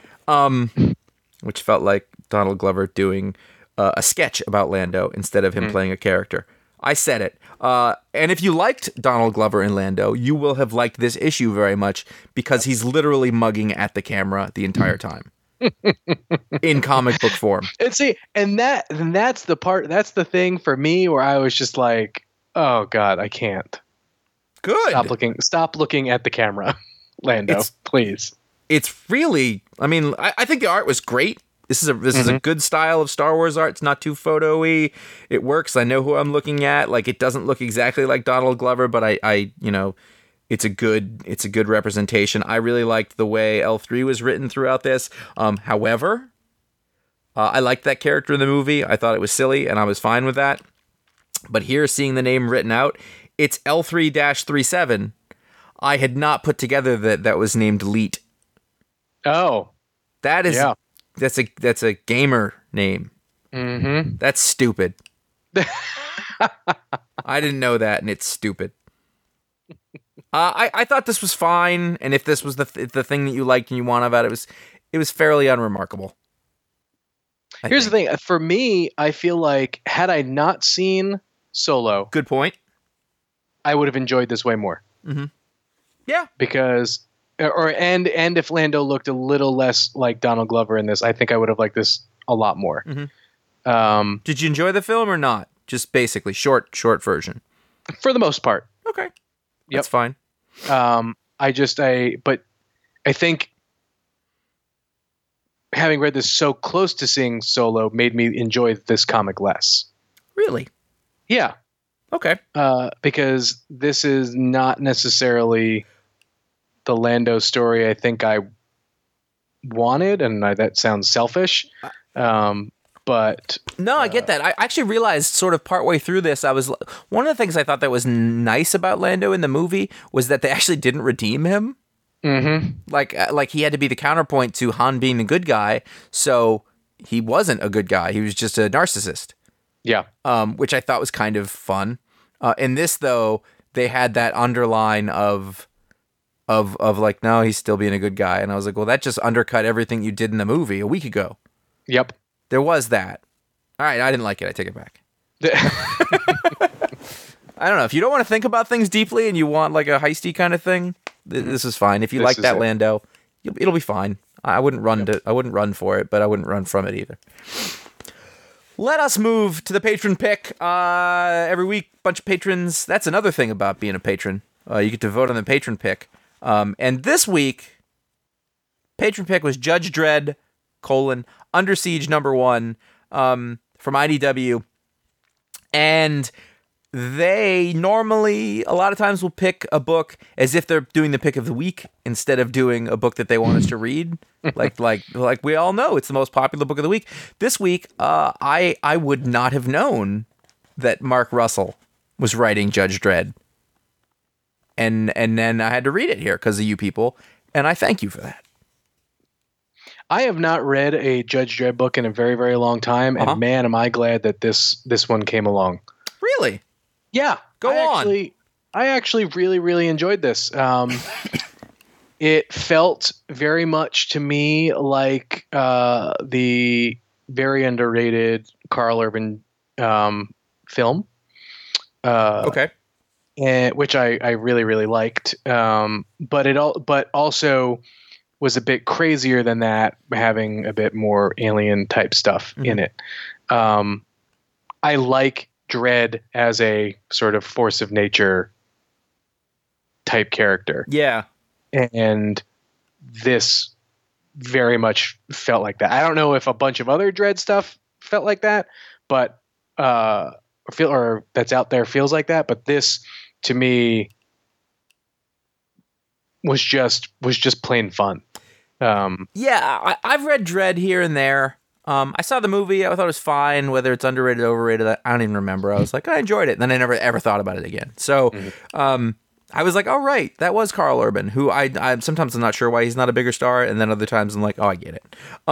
Which felt like Donald Glover doing a sketch about Lando instead of him playing a character. I said it. And if you liked Donald Glover in Lando, you will have liked this issue very much because he's literally mugging at the camera the entire time. In comic book form. And that's the thing for me where I was just like, oh God, I can't. Good. Stop looking at the camera, Lando, please. It's really, I mean, I think the art was great. This is a good style of Star Wars art. It's not too photo-y. It works. I know who I'm looking at. Like, it doesn't look exactly like Donald Glover, but I it's a good representation. I really liked the way L3 was written throughout this. However, I liked that character in the movie. I thought it was silly, and I was fine with that. But here, seeing the name written out, it's L3-37. I had not put together that was named Leet. Oh, that is. Yeah. That's a gamer name. Mm-hmm. That's stupid. I didn't know that, and it's stupid. I thought this was fine, and if this was the thing that you liked and you want about it, it was fairly unremarkable. Here's the thing. For me, I feel like had I not seen Solo, good point, I would have enjoyed this way more. Mm-hmm. Yeah. because and if Lando looked a little less like Donald Glover in this, I think I would have liked this a lot more. Did you enjoy the film or not? Just basically short version. For the most part. Okay. That's fine. But I think having read this so close to seeing Solo made me enjoy this comic less. Really? Yeah. Okay. Because this is not necessarily the Lando story I think I wanted, and that sounds selfish. But no, I get that. I actually realized sort of partway through this, one of the things I thought that was nice about Lando in the movie was that they actually didn't redeem him. Mm-hmm. Like he had to be the counterpoint to Han being the good guy, so he wasn't a good guy. He was just a narcissist. Yeah. Which I thought was kind of fun. In this, though, they had that underline of like, no, he's still being a good guy, and I was like, well, that just undercut everything you did in the movie a week ago. Yep. There was that. All right, I didn't like it. I take it back. I don't know. If you don't want to think about things deeply and you want like a heisty kind of thing, this is fine. If you like that Lando, it'll be fine. I wouldn't run for it, but I wouldn't run from it either. Let us move to the patron pick. Every week, bunch of patrons. That's another thing about being a patron. You get to vote on the patron pick. And this week, patron pick was Judge Dredd, Under Siege #1, from IDW. And they normally, a lot of times, will pick a book as if they're doing the pick of the week instead of doing a book that they want us to read. like we all know, it's the most popular book of the week. This week, I would not have known that Mark Russell was writing Judge Dredd. And then I had to read it here because of you people, and I thank you for that. I have not read a Judge Dredd book in a very, very long time, and man, am I glad that this one came along. Really? Yeah. Go on. I actually really, really enjoyed this. It felt very much to me like the very underrated Carl Urban film. Okay. And which I really, really liked. But also was a bit crazier than that, having a bit more alien type stuff in it. I like Dredd as a sort of force of nature type character. Yeah. And this very much felt like that. I don't know if a bunch of other Dredd stuff felt like that, but or that's out there feels like that. But this, to me, was just plain fun. Yeah, I've read Dredd here and there. I saw the movie. I thought it was fine. Whether it's underrated, overrated, I don't even remember. I was like, I enjoyed it. And then I never ever thought about it again. So I was like, oh, right, that was Carl Urban, who I sometimes I'm not sure why he's not a bigger star. And then other times I'm like, oh, I get it.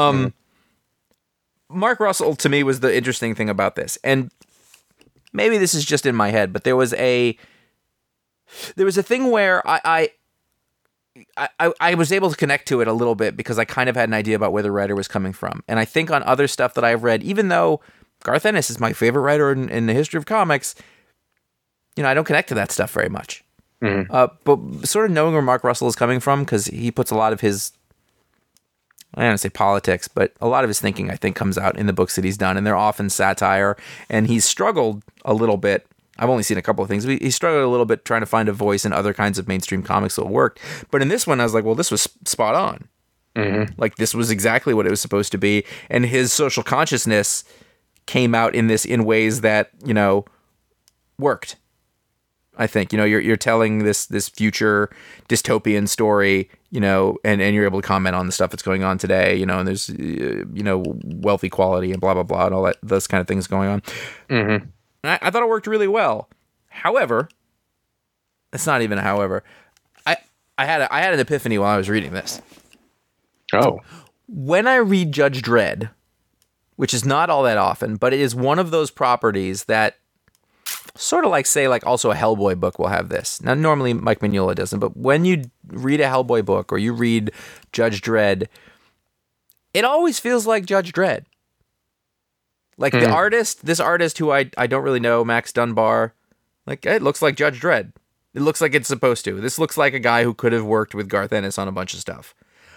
Mark Russell, to me, was the interesting thing about this. And maybe this is just in my head, but there was a thing where I was able to connect to it a little bit because I kind of had an idea about where the writer was coming from. And I think on other stuff that I've read, even though Garth Ennis is my favorite writer in the history of comics, I don't connect to that stuff very much. But sort of knowing where Mark Russell is coming from, because he puts a lot of his, I don't want to say politics, but a lot of his thinking, I think, comes out in the books that he's done. And they're often satire. And he's struggled a little bit. I've only seen a couple of things. He struggled a little bit trying to find a voice in other kinds of mainstream comics that worked. But in this one, I was like, well, this was spot on. Like, this was exactly what it was supposed to be. And his social consciousness came out in this in ways that, worked. I think, you're telling this future dystopian story, and you're able to comment on the stuff that's going on today, and there's, wealth equality and blah, blah, blah, and all that, those kind of things going on. And I thought it worked really well. However, it's not even a however. I had an epiphany while I was reading this. Oh. When I read Judge Dredd, which is not all that often, but it is one of those properties that sort of like, say, like also a Hellboy book will have this. Now, normally Mike Mignola doesn't, but when you read a Hellboy book or you read Judge Dredd, it always feels like Judge Dredd. Like the artist, this artist who I don't really know, Max Dunbar, like it looks like Judge Dredd. It looks like it's supposed to. This looks like a guy who could have worked with Garth Ennis on a bunch of stuff.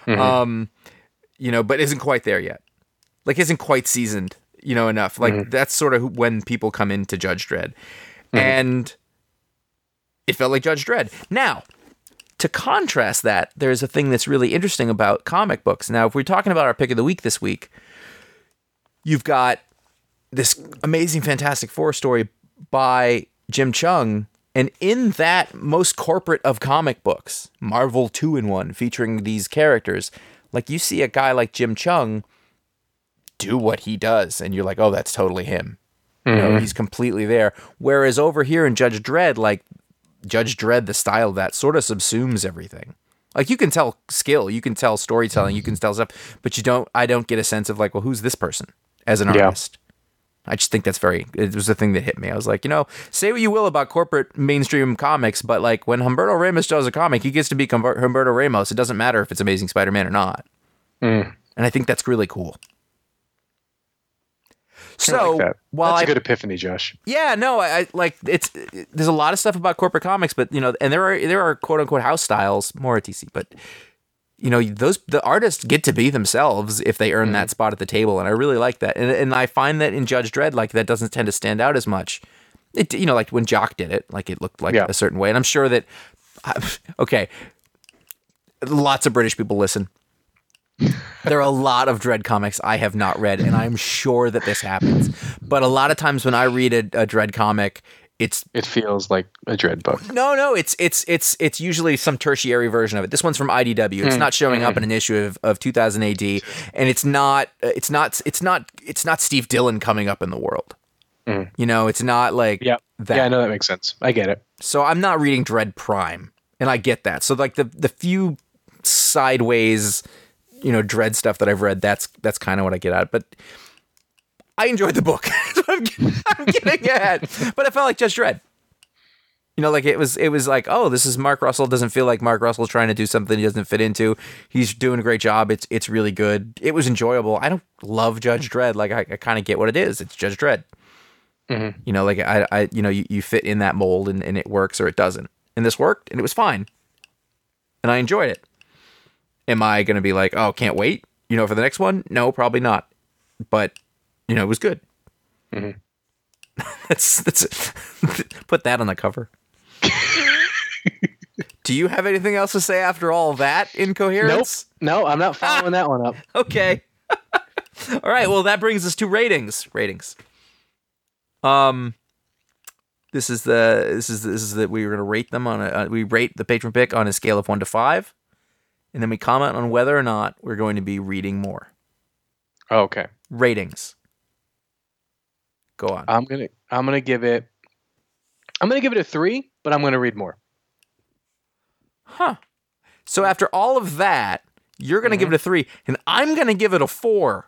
But isn't quite there yet. Like, isn't quite seasoned, enough. Like, that's sort of when people come into Judge Dredd. And it felt like Judge Dredd. Now, to contrast that, there's a thing that's really interesting about comic books. Now, if we're talking about our pick of the week this week, you've got this amazing Fantastic Four story by Jim Cheung, and in that most corporate of comic books, Marvel 2-in-1, featuring these characters, like, you see a guy like Jim Cheung do what he does, and you're like, oh, that's totally him. He's completely there. Whereas over here in Judge Dredd, like, Judge Dredd, the style of that sort of subsumes everything. Like, you can tell skill, you can tell storytelling, you can tell stuff, but I don't get a sense of like, well, who's this person as an artist? I just think it was the thing that hit me. I was like, say what you will about corporate mainstream comics, but like when Humberto Ramos does a comic, he gets to be Humberto Ramos. It doesn't matter if it's Amazing Spider-Man or not. And I think that's really cool. So, like that. while That's a good epiphany, Josh. Yeah, no, I like there's a lot of stuff about corporate comics, but and there are quote unquote house styles, more TC, but the artists get to be themselves if they earn that spot at the table, and I really like that. And I find that in Judge Dredd, like, that doesn't tend to stand out as much. It like when Jock did it, like, it looked like a certain way, and I'm sure that lots of British people listen. There are a lot of Dredd comics I have not read, and I'm sure that this happens. But a lot of times when I read a Dredd comic, it feels like a Dredd book. No, it's usually some tertiary version of it. This one's from IDW. It's not showing up in an issue of 2000 AD, and it's not Steve Dillon coming up in the world. It's not like that. Yeah, I know that makes sense. I get it. So I'm not reading Dredd Prime, and I get that. So like the few sideways Dredd stuff that I've read, that's kind of what I get at. But I enjoyed the book. That's what I'm getting at. But it felt like Judge Dredd. Like it was like, oh, this is Mark Russell. It doesn't feel like Mark Russell's trying to do something he doesn't fit into. He's doing a great job. It's really good. It was enjoyable. I don't love Judge Dredd. Like I kind of get what it is. It's Judge Dredd. Like I you fit in that mold and it works or it doesn't. And this worked and it was fine. And I enjoyed it. Am I going to be like, oh, can't wait, for the next one? No, probably not. But, it was good. That's put that on the cover. Do you have anything else to say after all that incoherence? Nope. No, I'm not following that one up. Okay. All right. Well, that brings us to ratings. This is that we were going to rate them on we rate the patron pick on a scale of 1 to 5. And then we comment on whether or not we're going to be reading more. Oh, okay. Ratings. Go on. I'm gonna give it a 3, but I'm gonna read more. Huh. So after all of that, you're gonna give it a 3, and I'm gonna give it a 4.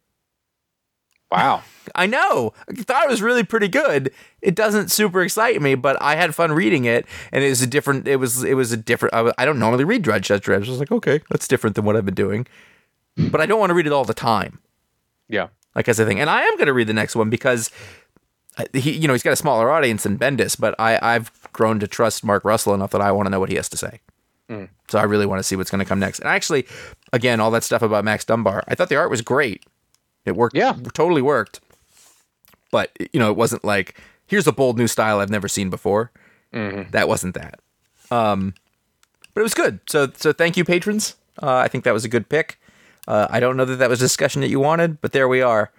Wow. I know. I thought it was really pretty good. It doesn't super excite me, but I had fun reading it, and it was a different. I don't normally read Judge Dredd. I was like, okay, that's different than what I've been doing, but I don't want to read it all the time. Yeah, like that's the thing. And I am going to read the next one because he's got a smaller audience than Bendis, but I've grown to trust Mark Russell enough that I want to know what he has to say. So I really want to see what's going to come next. And actually, again, all that stuff about Max Dunbar, I thought the art was great. It worked. Yeah, totally worked. But, it wasn't like, here's a bold new style I've never seen before. That wasn't that. But it was good. So thank you, patrons. I think that was a good pick. I don't know that was a discussion that you wanted, but there we are.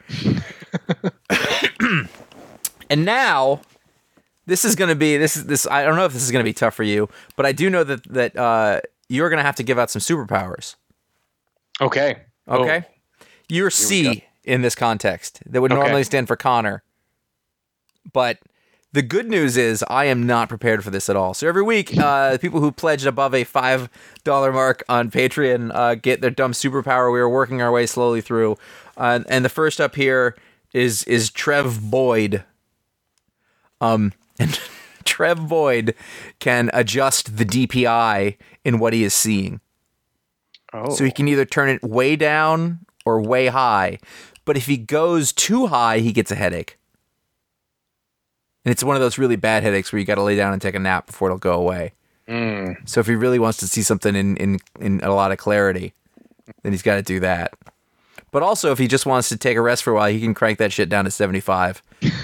And now, this is going to be, this. I don't know if this is going to be tough for you, but I do know that you're going to have to give out some superpowers. Okay. Okay? Oh. You're C in this context. That would normally stand for Connor. But the good news is I am not prepared for this at all. So every week, people who pledged above a $5 mark on Patreon get their dumb superpower. We are working our way slowly through. And the first up here is Trev Boyd. And Trev Boyd can adjust the DPI in what he is seeing. Oh. So he can either turn it way down or way high. But if he goes too high, he gets a headache. And it's one of those really bad headaches where you got to lay down and take a nap before it'll go away. So if he really wants to see something in a lot of clarity, then he's got to do that. But also, if he just wants to take a rest for a while, he can crank that shit down to 75.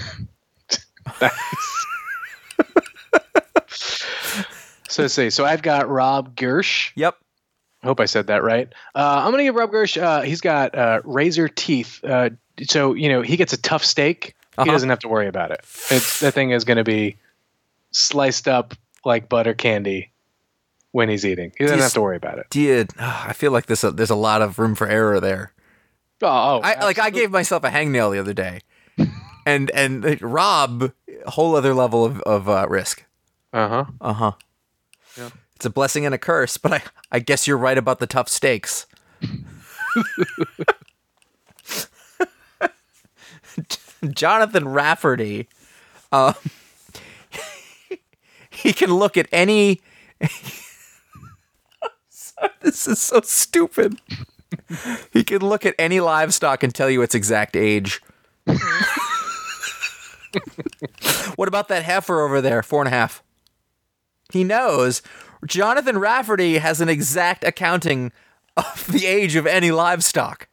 So I've got Rob Gersh. Yep. I hope I said that right. I'm going to give Rob Gersh, he's got razor teeth. So, he gets a tough steak. He doesn't have to worry about it. That thing is going to be sliced up like butter candy when he's eating. He doesn't have to worry about it. I feel like there's a lot of room for error there. I gave myself a hangnail the other day, and Rob, a whole other level of risk. Yeah. It's a blessing and a curse, but I guess you're right about the tough steaks. Jonathan Rafferty, he can look at any. This is so stupid. He can look at any livestock and tell you its exact age. What about that heifer over there? 4.5. He knows. Jonathan Rafferty has an exact accounting of the age of any livestock.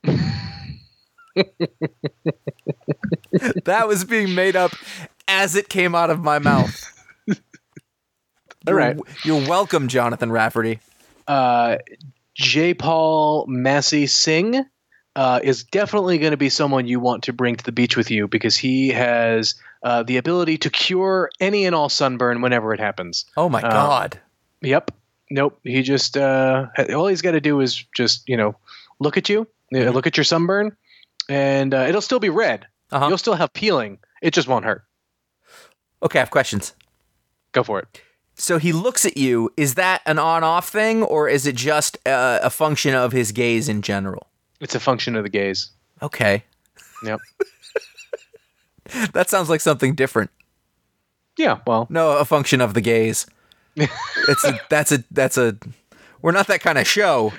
That was being made up as it came out of my mouth. All right. You're welcome, Jonathan Rafferty. J. Paul Massey Singh is definitely going to be someone you want to bring to the beach with you because he has the ability to cure any and all sunburn whenever it happens. Oh, my God. Yep. Nope. He just all he's got to do is just, look at you, look at your sunburn, and it'll still be red. You'll still have peeling. It just won't hurt. Okay, I have questions. Go for it. So he looks at you. Is that an on-off thing, or is it just a function of his gaze in general? It's a function of the gaze. Okay. Yep. That sounds like something different. Yeah, well. No, a function of the gaze. That's a we're not that kind of show.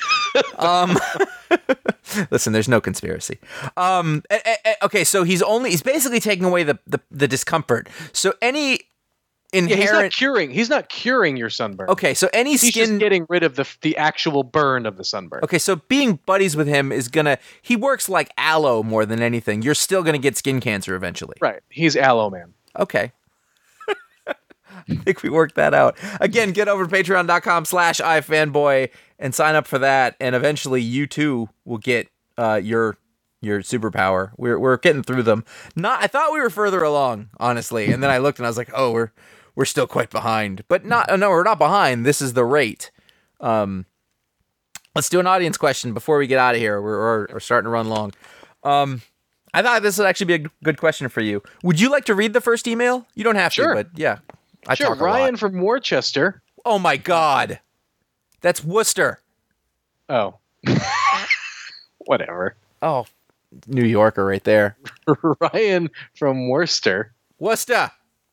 Listen, there's no conspiracy. Okay, so he's basically taking away the discomfort. So any inherent he's not curing your sunburn. Okay, so any he's skin just getting rid of the actual burn of the sunburn. Okay, so being buddies with him he works like aloe more than anything. You're still gonna get skin cancer eventually. Right. He's Aloe Man. Okay. I think we worked that out. Again, get over to patreon.com/ifanboy and sign up for that. And eventually you too will get your superpower. We're getting through them. I thought we were further along, honestly. And then I looked and I was like, oh, we're still quite behind. But we're not behind. This is the rate. Let's do an audience question before we get out of here. We're starting to run long. I thought this would actually be a good question for you. Would you like to read the first email? You don't have to, but yeah. Sure, Ryan from Worcester. Oh my God. That's Worcester. Oh. Whatever. Oh, New Yorker right there. Ryan from Worcester. Worcester.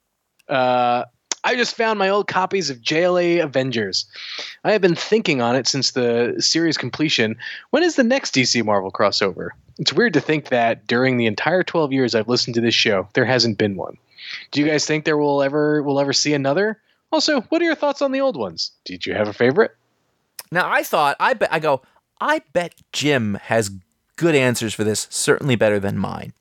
I just found my old copies of JLA Avengers. I have been thinking on it since the series completion. When is the next DC Marvel crossover? It's weird to think that during the entire 12 years I've listened to this show, there hasn't been one. Do you guys think we'll ever see another? Also, what are your thoughts on the old ones? Did you have a favorite? Now, I bet Jim has good answers for this, certainly better than mine.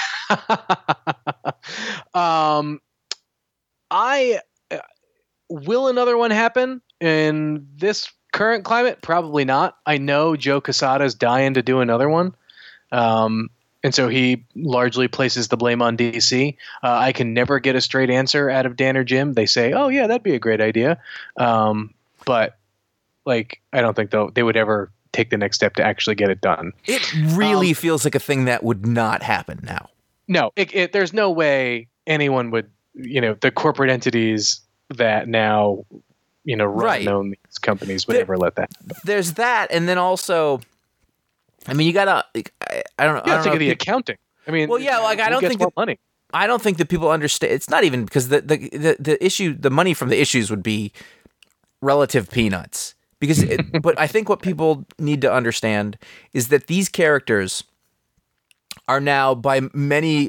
Will another one happen in this current climate? Probably not. I know Joe Quesada's dying to do another one. And so he largely places the blame on DC. I can never get a straight answer out of Dan or Jim. They say, oh, yeah, that'd be a great idea. But I don't think they would ever take the next step to actually get it done. It really feels like a thing that would not happen now. No, there's no way anyone would, the corporate entities that now, run own these companies would ever let that happen. There's that. And then also, I mean, you gotta, I don't know. Yeah, think of the accounting. I mean, well, yeah, I don't think money. I don't think that people understand. It's not even because the issue, the money from the issues would be relative peanuts. But I think what people need to understand is that these characters are now, by many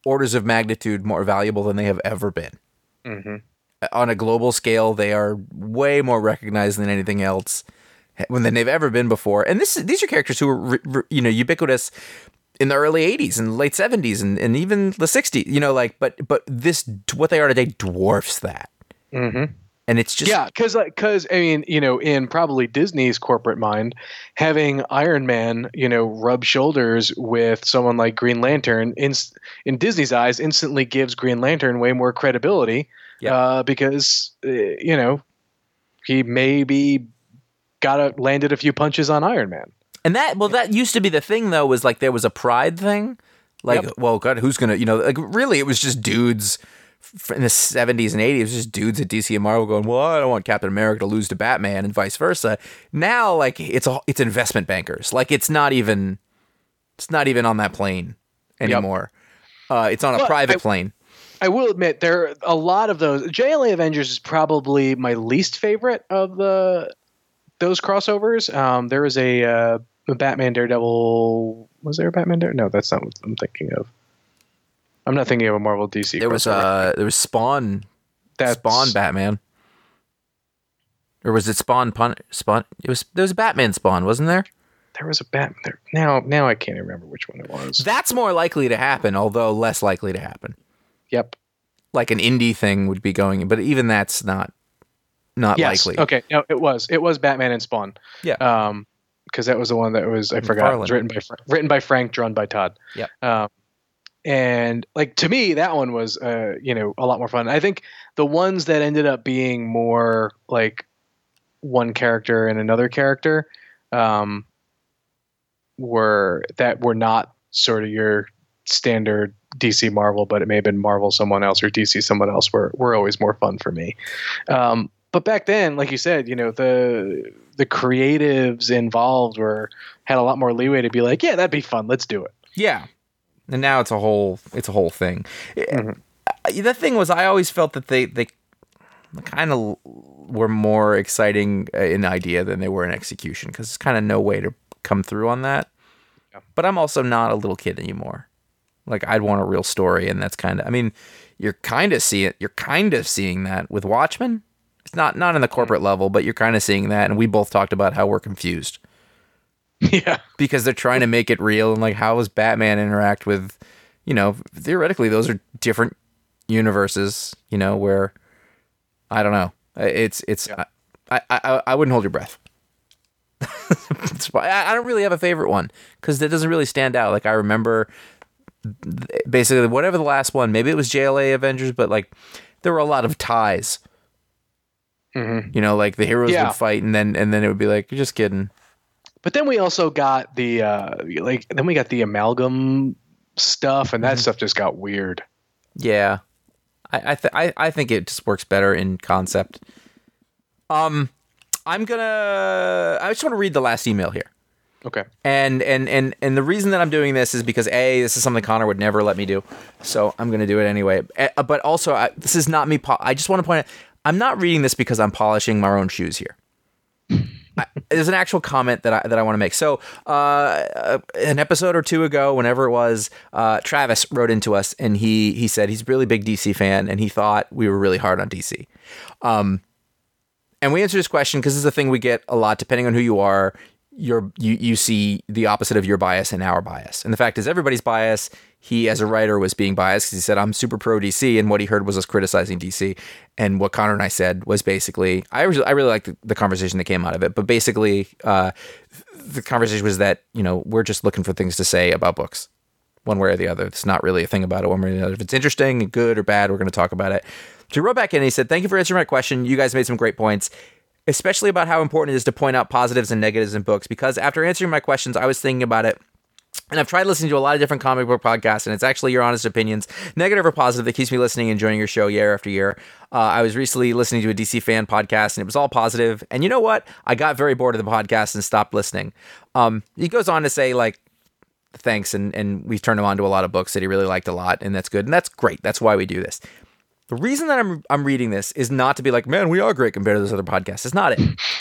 orders of magnitude more valuable than they have ever been. Mm-hmm. On a global scale, they are way more recognized than anything else than they've ever been before. And these are characters who were, ubiquitous in the early 80s and late 70s and even the 60s, but this, what they are today dwarfs that. Mm-hmm. And it's just... Yeah, because I mean, in probably Disney's corporate mind, having Iron Man, rub shoulders with someone like Green Lantern in Disney's eyes instantly gives Green Lantern way more credibility. Yeah. Because he maybe landed a few punches on Iron Man. And that used to be the thing, though, was like there was a pride thing. Like, Yep. well, God, who's going to, really, it was just dudes in the 70s and 80s, it was just dudes at DC and Marvel going, well, I don't want Captain America to lose to Batman and vice versa. Now, like, it's investment bankers. Like, it's not even on that plane anymore. Yep. It's on a private plane. I will admit there are a lot of those. JLA Avengers is probably my least favorite of those crossovers. There was a Batman Daredevil. Was there a Batman Daredevil? No, that's not what I'm thinking of. I'm not thinking of a Marvel DC. There was Spawn. Spawn Batman. Or was it Spawn? Spawn. There was a Batman Spawn, wasn't there? There was a Batman there. Now I can't remember which one it was. That's more likely to happen, although less likely to happen. Yep. Like an indie thing would be going, but even that's not likely. Okay. No, it was Batman and Spawn. Yeah. Because that was the one that was I forgot. It was written by Frank, drawn by Todd. Yeah. And like to me, that one was a lot more fun. I think the ones that ended up being more like one character and another character were not sort of your standard DC Marvel, but it may have been Marvel someone else or DC someone else were always more fun for me. But back then, like you said, the creatives involved had a lot more leeway to be like, yeah, that'd be fun. Let's do it. Yeah. And now it's a whole thing. Mm-hmm. The thing was, I always felt that they kind of were more exciting in idea than they were in execution, because there's kind of no way to come through on that. Yeah. But I'm also not a little kid anymore. Like, I'd want a real story, and that's kind of, I mean, you're kind of seeing that with Watchmen. It's not in the corporate level, but you're kind of seeing that, and we both talked about how we're confused. Yeah. Because they're trying to make it real, and like, how does Batman interact with, theoretically those are different universes, where, I don't know. It's yeah. I wouldn't hold your breath. I don't really have a favorite one, because it doesn't really stand out. Like, I remember basically whatever the last one, maybe it was JLA Avengers, but like there were a lot of ties. Mm-hmm. Like the heroes would fight, and then it would be like, you're just kidding. But then we also got the amalgam stuff, and that stuff just got weird. Yeah, I think it just works better in concept. I just want to read the last email here. Okay. And the reason that I'm doing this is because this is something Connor would never let me do, so I'm going to do it anyway. But also, this is not me. I just want to point out, I'm not reading this because I'm polishing my own shoes here. There's an actual comment that I want to make. So, an episode or two ago, whenever it was, Travis wrote into us, and he said he's a really big DC fan, and he thought we were really hard on DC. And we answered his question because this is a thing we get a lot. Depending on who you are, you see the opposite of your bias and our bias. And the fact is, everybody's bias. He, as a writer, was being biased because he said, I'm super pro DC, and what he heard was us criticizing DC. And what Connor and I said was basically, I really liked the conversation that came out of it, but basically the conversation was that, we're just looking for things to say about books, one way or the other. It's not really a thing about it one way or the other. If it's interesting and good or bad, we're going to talk about it. So he wrote back in and he said, thank you for answering my question. You guys made some great points, especially about how important it is to point out positives and negatives in books, because after answering my questions, I was thinking about it. And I've tried listening to a lot of different comic book podcasts, and it's actually your honest opinions, negative or positive, that keeps me listening and enjoying your show year after year. I was recently listening to a DC fan podcast, and it was all positive. And you know what? I got very bored of the podcast and stopped listening. He goes on to say, like, thanks, and we've turned him on to a lot of books that he really liked a lot, and that's good. And that's great. That's why we do this. The reason that I'm reading this is not to be like, man, we are great compared to those other podcasts. It's not it.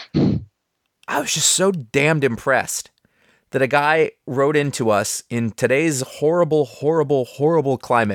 I was just so damned impressed that a guy wrote into us in today's horrible, horrible, horrible climate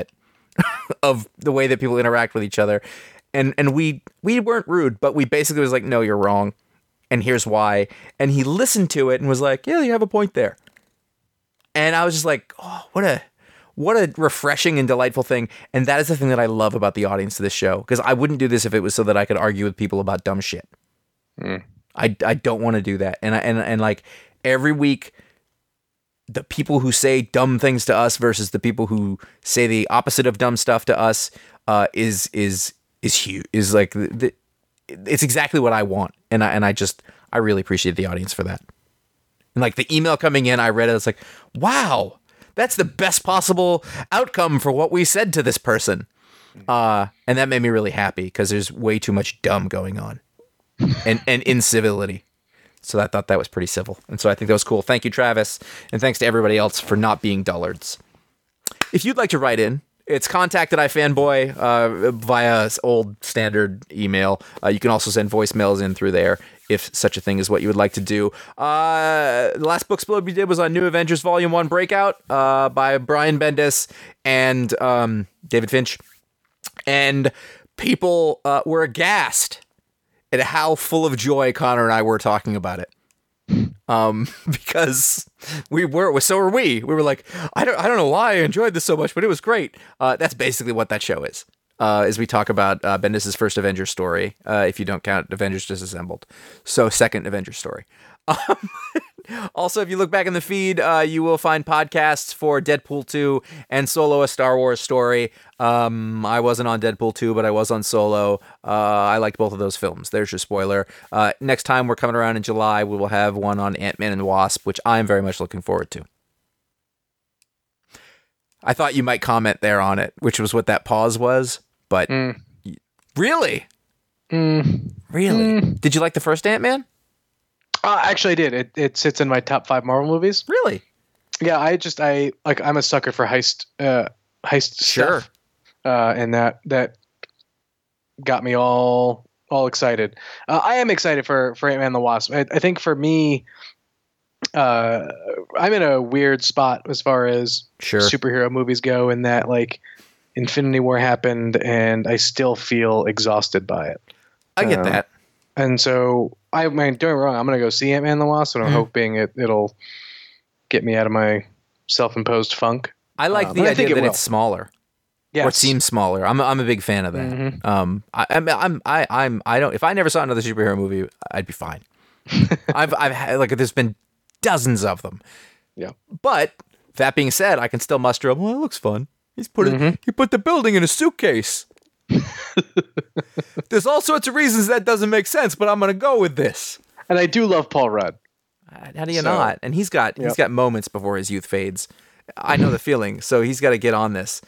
of the way that people interact with each other. And we weren't rude, but we basically was like, no, you're wrong. And here's why. And he listened to it and was like, yeah, you have a point there. And I was just like, oh, what a refreshing and delightful thing. And that is the thing that I love about the audience of this show. Because I wouldn't do this if it was so that I could argue with people about dumb shit. I don't want to do that. And like every week, the people who say dumb things to us versus the people who say the opposite of dumb stuff to us is huge. Is like it's exactly what I want. And I really appreciate the audience for that. And like the email coming in, I read it. It's like, wow, that's the best possible outcome for what we said to this person. And that made me really happy because there's way too much dumb going on and incivility. So I thought that was pretty civil. And so I think that was cool. Thank you, Travis. And thanks to everybody else for not being dullards. If you'd like to write in, it's contact@ifanboy via old standard email. You can also send voicemails in through there if such a thing is what you would like to do. The last book split we did was on New Avengers Volume 1 Breakout by Brian Bendis and David Finch. And people were aghast at how full of joy Connor and I were talking about it. Because so were we. We were like, I don't know why I enjoyed this so much, but it was great. That's basically what that show is. As we talk about Bendis' first Avengers story, if you don't count Avengers Disassembled. So second Avengers story. Also, if you look back in the feed, you will find podcasts for Deadpool 2 and Solo: A Star Wars Story. I wasn't on Deadpool 2, but I was on Solo. I liked both of those films. There's your spoiler. Next time we're coming around in July, we will have one on Ant-Man and the Wasp, which I'm very much looking forward to. I thought you might comment there on it, which was what that pause was, but really? Really? Did you like the first Ant-Man? Actually, I did. It sits in my top 5 Marvel movies. Really? Yeah, I'm a sucker for heist Sure. stuff. And that got me all excited. I am excited for Ant-Man and the Wasp. I think for me, I'm in a weird spot as far as superhero movies go, in that like Infinity War happened and I still feel exhausted by it. I get that. And so, I mean, don't get me wrong, I'm going to go see Ant-Man and the Wasp, and I'm hoping it'll get me out of my self-imposed funk. I like the idea that it's smaller. Yes. Or it seems smaller. I'm a big fan of that. I don't. If I never saw another superhero movie, I'd be fine. I've had like there's been dozens of them. Yeah. But that being said, I can still muster up. Well, it looks fun. He put the building in a suitcase. There's all sorts of reasons that doesn't make sense, but I'm going to go with this. And I do love Paul Rudd. How do you not? And he's got moments before his youth fades. I know the feeling, so he's got to get on this.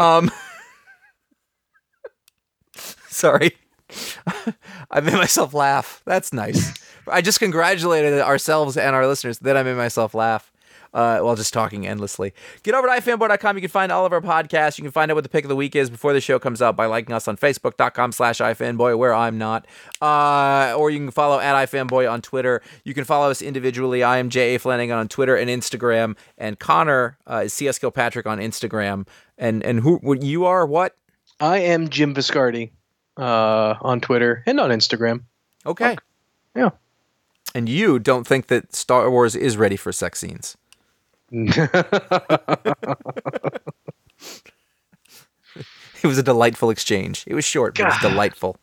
Sorry. I made myself laugh. That's nice. I just congratulated ourselves and our listeners that I made myself laugh. While just talking endlessly. Get over to ifanboy.com. You can find all of our podcasts. You can find out what the pick of the week is before the show comes out by liking us on facebook.com/ifanboy, where I'm not. Or you can follow @ifanboy on Twitter. You can follow us individually. I am J.A. Flanagan on Twitter and Instagram. And Connor is CS Kilpatrick on Instagram. And you are what? I am Jim Viscardi on Twitter and on Instagram. Okay. Yeah. And you don't think that Star Wars is ready for sex scenes? It was a delightful exchange. It was short, but it was delightful.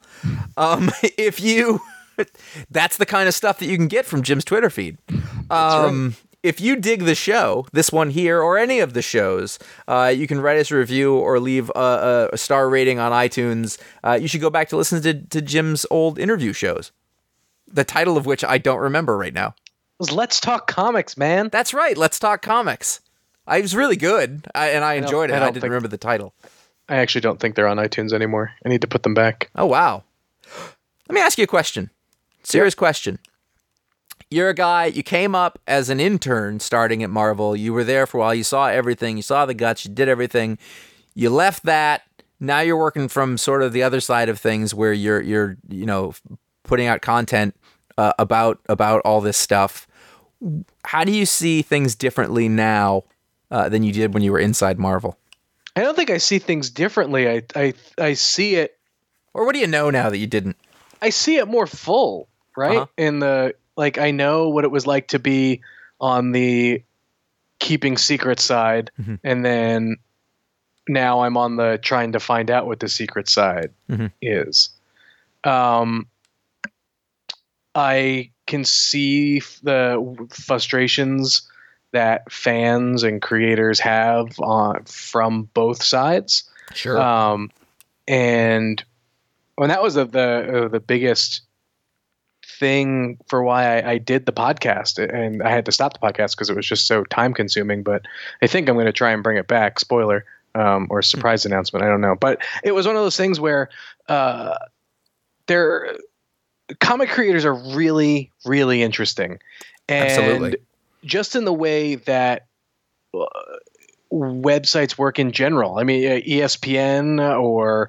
That's the kind of stuff that you can get from Jim's Twitter feed. Right. If you dig the show, this one here, or any of the shows, you can write us a review or leave a star rating on iTunes. You should go back to listen to Jim's old interview shows, the title of which I don't remember right now. It was Let's Talk Comics, man. That's right. Let's Talk Comics. It was really good, and I enjoyed it. I didn't remember the title. I actually don't think they're on iTunes anymore. I need to put them back. Oh, wow. Let me ask you a question. Serious question. You're a guy, you came up as an intern starting at Marvel. You were there for a while. You saw everything. You saw the guts. You did everything. You left that. Now you're working from sort of the other side of things where you're putting out content about all this stuff. How do you see things differently now than you did when you were inside Marvel? I don't think I see things differently. I see it. Or what do you know now that you didn't? I see it more full, right? Uh-huh. In the like, I know what it was like to be on the keeping secrets side, Mhm. and then now I'm on the trying to find out what the secret side Mhm. is. I can see the frustrations that fans and creators have from both sides. Sure. And that was the biggest thing for why I did the podcast, and I had to stop the podcast because it was just so time consuming. But I think I'm going to try and bring it back. Spoiler, or surprise announcement. I don't know. But it was one of those things where comic creators are really, really interesting. And Absolutely. just in the way that websites work in general. I mean, ESPN or,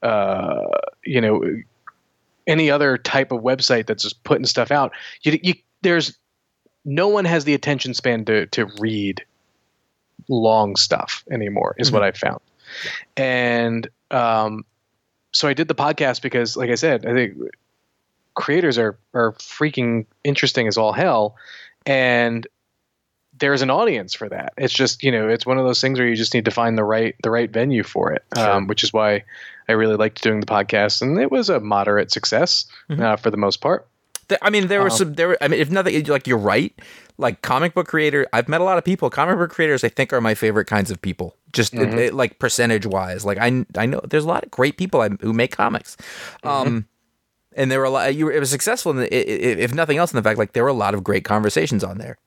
any other type of website that's just putting stuff out. There's no one has the attention span to read long stuff anymore, is what I've found. And so I did the podcast because, like I said, I think creators are freaking interesting as all hell, and there's an audience for that. It's just, it's one of those things where you just need to find the right venue for it. Sure. Which is why I really liked doing the podcast, and it was a moderate success for the most part. There were some. If nothing, like, you're right. Like, comic book creator, I've met a lot of people. Comic book creators, I think, are my favorite kinds of people. Just like percentage wise. Like, I know there's a lot of great people who make comics. And there were a lot. It was successful, if nothing else, in the fact, like, there were a lot of great conversations on there.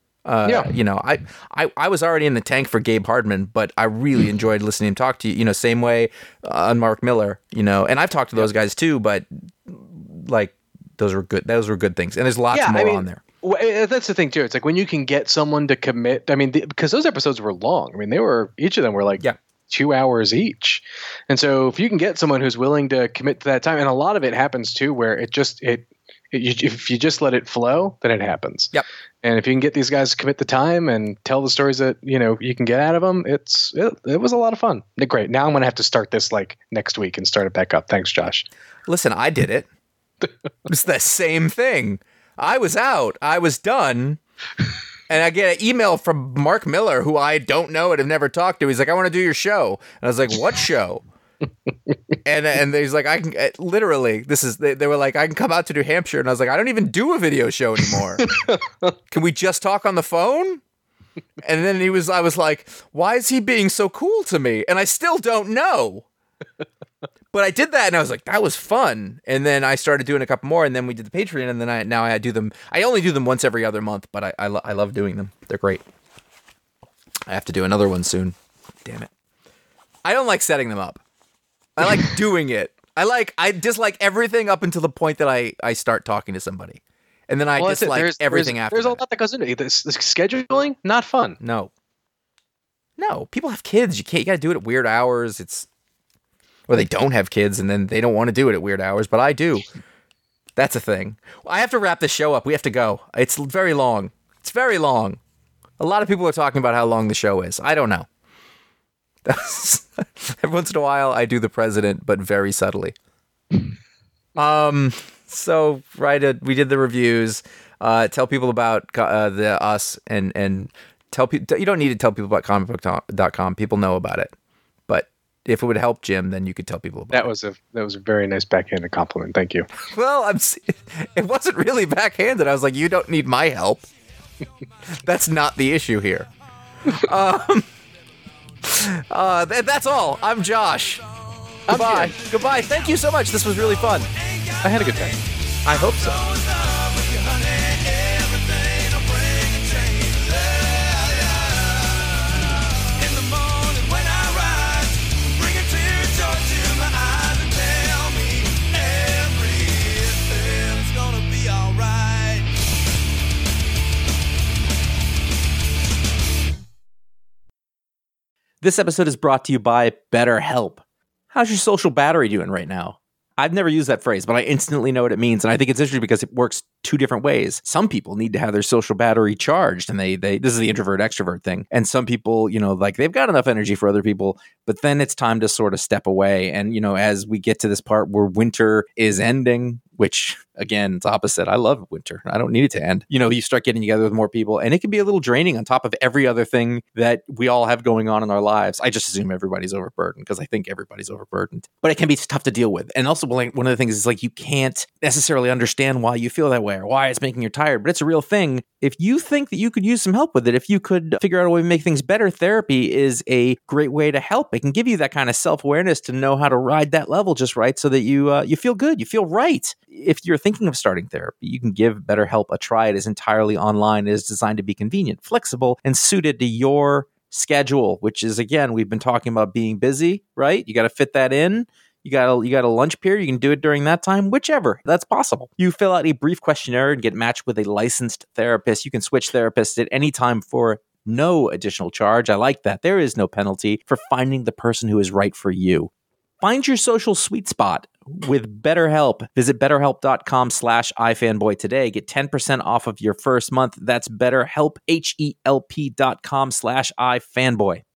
I was already in the tank for Gabe Hardman, but I really enjoyed listening to him talk to you. Same way on Mark Miller. And I've talked to those guys too, but like, those were good. Those were good things, and there's lots more on there. That's the thing too. It's like when you can get someone to commit. I mean, because those episodes were long. I mean, each of them were like 2 hours each, and so if you can get someone who's willing to commit to that time, and a lot of it happens too, where if you just let it flow, then it happens. Yep. And if you can get these guys to commit the time and tell the stories that you can get out of them, it was a lot of fun. Great. Now I'm going to have to start this like next week and start it back up. Thanks, Josh. Listen, I did it. It's the same thing. I was out. I was done. And I get an email from Mark Miller, who I don't know and have never talked to. He's like, "I want to do your show." And I was like, "What show?" and he's like, "I can literally." They were like, "I can come out to New Hampshire," and I was like, "I don't even do a video show anymore. Can we just talk on the phone?" And then I was like, "Why is he being so cool to me?" And I still don't know. But I did that, and I was like, "That was fun." And then I started doing a couple more, and then we did the Patreon, and then I do them. I only do them once every other month, but I love doing them. They're great. I have to do another one soon. Damn it. I don't like setting them up. I like doing it. I dislike everything up until the point that I start talking to somebody. And then I dislike everything after. There's a lot that goes into it. The scheduling, not fun. No, people have kids. You got to do it at weird hours. Or they don't have kids, and then they don't want to do it at weird hours, but I do. That's a thing. I have to wrap this show up. We have to go. It's very long. A lot of people are talking about how long the show is. I don't know. Every once in a while, I do the president, but very subtly. So we did the reviews. Tell people about us, and tell people. You don't need to tell people about comicbook.com. People know about it. If it would help Jim, then you could tell people about it. That was a very nice backhanded compliment. Thank you. Well, it wasn't really backhanded. I was like, you don't need my help. That's not the issue here. That's all. I'm Josh. Goodbye. Goodbye. Thank you so much. This was really fun. I had a good time. I hope so. This episode is brought to you by BetterHelp. How's your social battery doing right now? I've never used that phrase, but I instantly know what it means. And I think it's interesting because it works two different ways. Some people need to have their social battery charged, and they this is the introvert extrovert thing. And some people, like they've got enough energy for other people, but then it's time to sort of step away. And, as we get to this part where winter is ending, which again, it's opposite. I love winter. I don't need it to end. You start getting together with more people, and it can be a little draining on top of every other thing that we all have going on in our lives. I just assume everybody's overburdened because I think everybody's overburdened, but it can be tough to deal with. And also, one of the things is like, you can't necessarily understand why you feel that way or why it's making you tired, but it's a real thing. If you think that you could use some help with it, if you could figure out a way to make things better, therapy is a great way to help. It can give you that kind of self-awareness to know how to ride that level just right so that you feel good, you feel right. If you're thinking of starting therapy, you can give BetterHelp a try. It is entirely online. It is designed to be convenient, flexible, and suited to your schedule, which is, again, we've been talking about being busy, right? You got to fit that in. You got a lunch period. You can do it during that time, whichever. That's possible. You fill out a brief questionnaire and get matched with a licensed therapist. You can switch therapists at any time for no additional charge. I like that. There is no penalty for finding the person who is right for you. Find your social sweet spot with BetterHelp. Visit BetterHelp.com/iFanboy today. Get 10% off of your first month. That's BetterHelp, HELP.com/iFanboy.